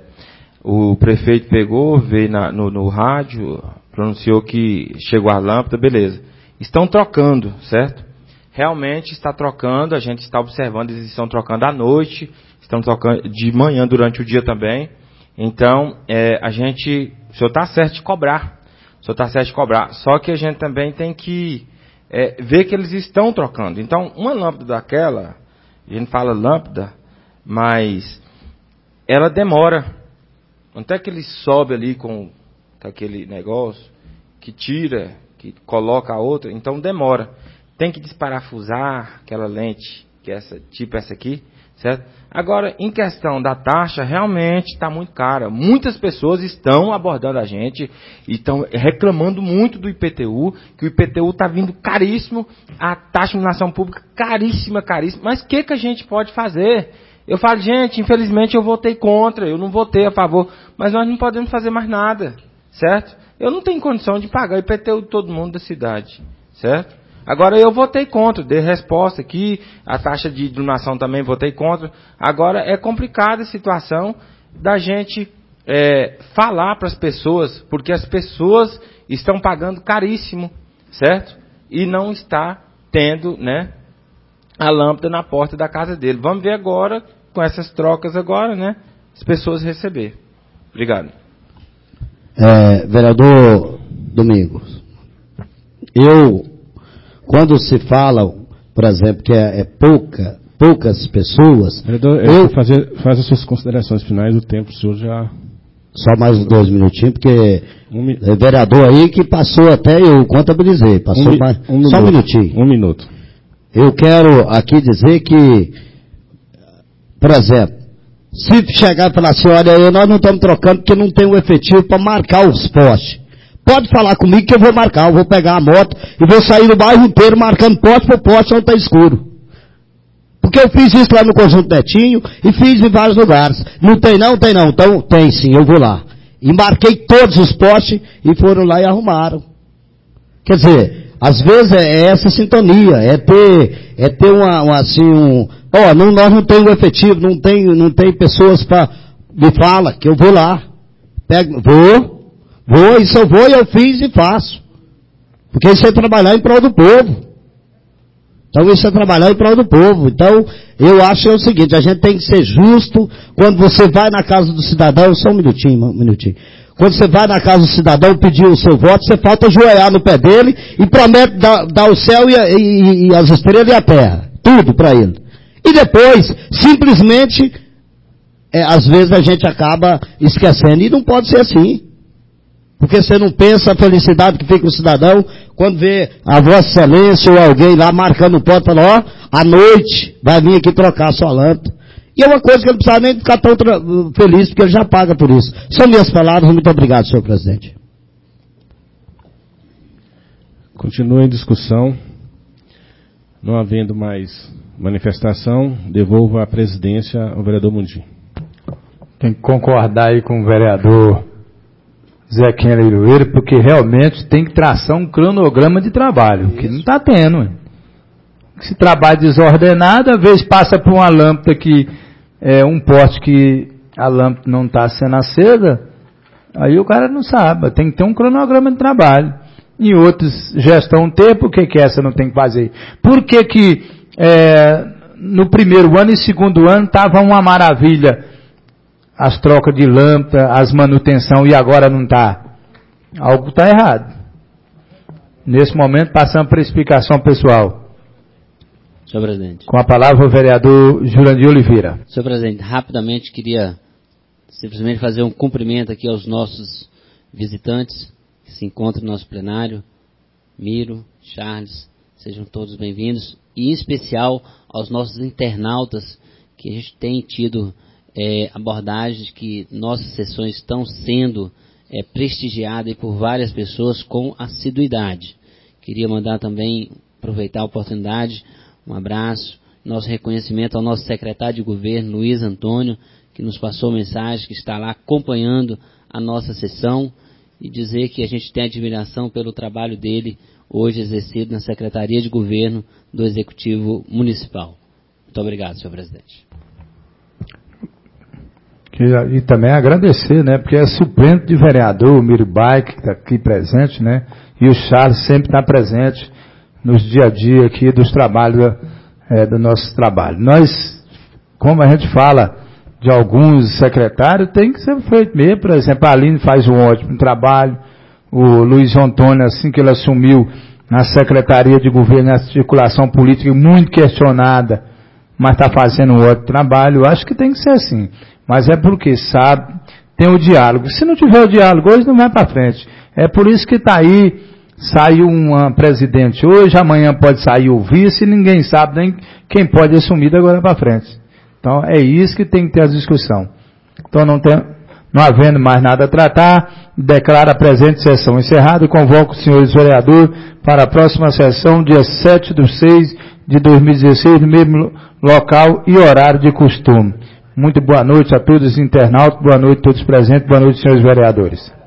o prefeito pegou, veio na, no, no rádio, pronunciou que chegou a lâmpada, beleza. Estão trocando, certo? Realmente está trocando, a gente está observando, eles estão trocando à noite, estão trocando de manhã durante o dia também. Então, é, a gente, o senhor está certo de cobrar, o senhor está certo de cobrar, só que a gente também tem que é, ver que eles estão trocando. Então, uma lâmpada daquela, a gente fala lâmpada, mas ela demora. Até que ele sobe ali com, com aquele negócio, que tira, que coloca a outra, então demora. Tem que desparafusar aquela lente, que é essa, tipo essa aqui, certo? Agora, em questão da taxa, realmente está muito cara. Muitas pessoas estão abordando a gente e estão reclamando muito do I P T U, que o I P T U está vindo caríssimo, a taxa de iluminação pública caríssima, caríssima. Mas o que, que a gente pode fazer? Eu falo, gente, infelizmente eu votei contra, eu não votei a favor, mas nós não podemos fazer mais nada, certo? Eu não tenho condição de pagar o I P T U de todo mundo da cidade, certo? Agora eu votei contra, dei resposta aqui, a taxa de iluminação também votei contra. Agora é complicada a situação da gente é, falar para as pessoas, porque as pessoas estão pagando caríssimo, certo? E não está tendo, né, a lâmpada na porta da casa dele. Vamos ver agora, com essas trocas agora, né, as pessoas receber. Obrigado.
É, vereador Domingos, eu, quando se fala, por exemplo, que é, é pouca, poucas pessoas...
Vereador, eu fazer, faz as suas considerações finais, o tempo o senhor já...
Só mais uns dois minutinhos, porque um, é vereador aí que passou até, eu contabilizei, passou
um,
mais...
Um
só
minuto,
um minutinho.
Um minuto.
Eu quero aqui dizer que, por exemplo, se chegar e falar assim, olha, aí nós não estamos trocando porque não tem o efetivo para marcar os postes. Pode falar comigo que eu vou marcar, eu vou pegar a moto e vou sair no bairro inteiro marcando poste por poste onde está escuro. Porque eu fiz isso lá no Conjunto Netinho e fiz em vários lugares. Não tem não? Tem não. Então tem sim, eu vou lá. E marquei todos os postes e foram lá e arrumaram. Quer dizer, às vezes é essa sintonia, é ter, é ter uma, uma assim, um... Ó, oh, nós não temos efetivo, não tem, não tem pessoas para... Me fala que eu vou lá. Pego, vou, vou, isso eu vou e eu fiz e faço. Porque isso é trabalhar em prol do povo. Então isso é trabalhar em prol do povo. Então eu acho que é o seguinte, a gente tem que ser justo quando você vai na casa do cidadão, só um minutinho, um minutinho. Quando você vai na casa do cidadão pedir o seu voto, você falta ajoelhar no pé dele e promete dar, dar o céu e, e, e as estrelas e a terra. Tudo para ele. E depois, simplesmente, é, às vezes a gente acaba esquecendo. E não pode ser assim. Porque você não pensa a felicidade que fica o cidadão quando vê a Vossa Excelência ou alguém lá marcando o ponto, ó, à noite vai vir aqui trocar a sua lâmpada. E é uma coisa que ele não precisa nem ficar tão feliz, porque ele já paga por isso. São minhas palavras, muito obrigado, senhor presidente.
Continua em discussão. Não havendo mais manifestação, devolvo a presidência ao vereador Mundim.
Tem que concordar aí com o vereador Zequinha Leiloeiro, porque realmente tem que traçar um cronograma de trabalho, que não está tendo. Se trabalha desordenado, às vezes passa por uma lâmpada que é um poste que a lâmpada não está sendo acesa, aí o cara não sabe, tem que ter um cronograma de trabalho. Em outros, gestão tem, por que que essa não tem que fazer? Por que que é, no primeiro ano e segundo ano estava uma maravilha as trocas de lâmpada, as manutenção, e agora não está? Algo está errado. Nesse momento, passamos para a explicação pessoal.
Senhor presidente.
Com a palavra o vereador Jurandir Oliveira.
Senhor presidente, rapidamente queria simplesmente fazer um cumprimento aqui aos nossos visitantes que se encontram no nosso plenário. Miro, Charles, sejam todos bem-vindos. E em especial aos nossos internautas, que a gente tem tido é, abordagens que nossas sessões estão sendo é, prestigiadas por várias pessoas com assiduidade. Queria mandar também, aproveitar a oportunidade, um abraço, nosso reconhecimento ao nosso secretário de governo, Luiz Antônio, que nos passou mensagem, que está lá acompanhando a nossa sessão, e dizer que a gente tem admiração pelo trabalho dele, hoje exercido na Secretaria de Governo do Executivo Municipal. Muito obrigado, senhor presidente.
E também agradecer, né, porque é suplente de vereador, o Miribai, que está aqui presente, né, e o Charles sempre está presente nos dia a dia aqui dos trabalhos, é, do nosso trabalho. Nós, como a gente fala de alguns secretários, tem que ser feito mesmo. Por exemplo, a Aline faz um ótimo trabalho, o Luiz Antônio, assim que ele assumiu na Secretaria de Governo e Articulação Política, muito questionada, mas está fazendo um ótimo trabalho. Eu acho que tem que ser assim. Mas é porque, sabe, tem o diálogo. Se não tiver o diálogo hoje, não vai para frente. É por isso que está aí, saiu uma presidente hoje, amanhã pode sair o vice, e ninguém sabe nem quem pode assumir da agora para frente. Então, é isso que tem que ter a discussão. Então, não, tem, não havendo mais nada a tratar, declaro a presente sessão encerrada e convoco os senhores vereadores para a próxima sessão, dia sete de seis de dois mil e dezesseis, no mesmo local e horário de costume. Muito boa noite a todos os internautas, boa noite a todos presentes, boa noite, senhores vereadores.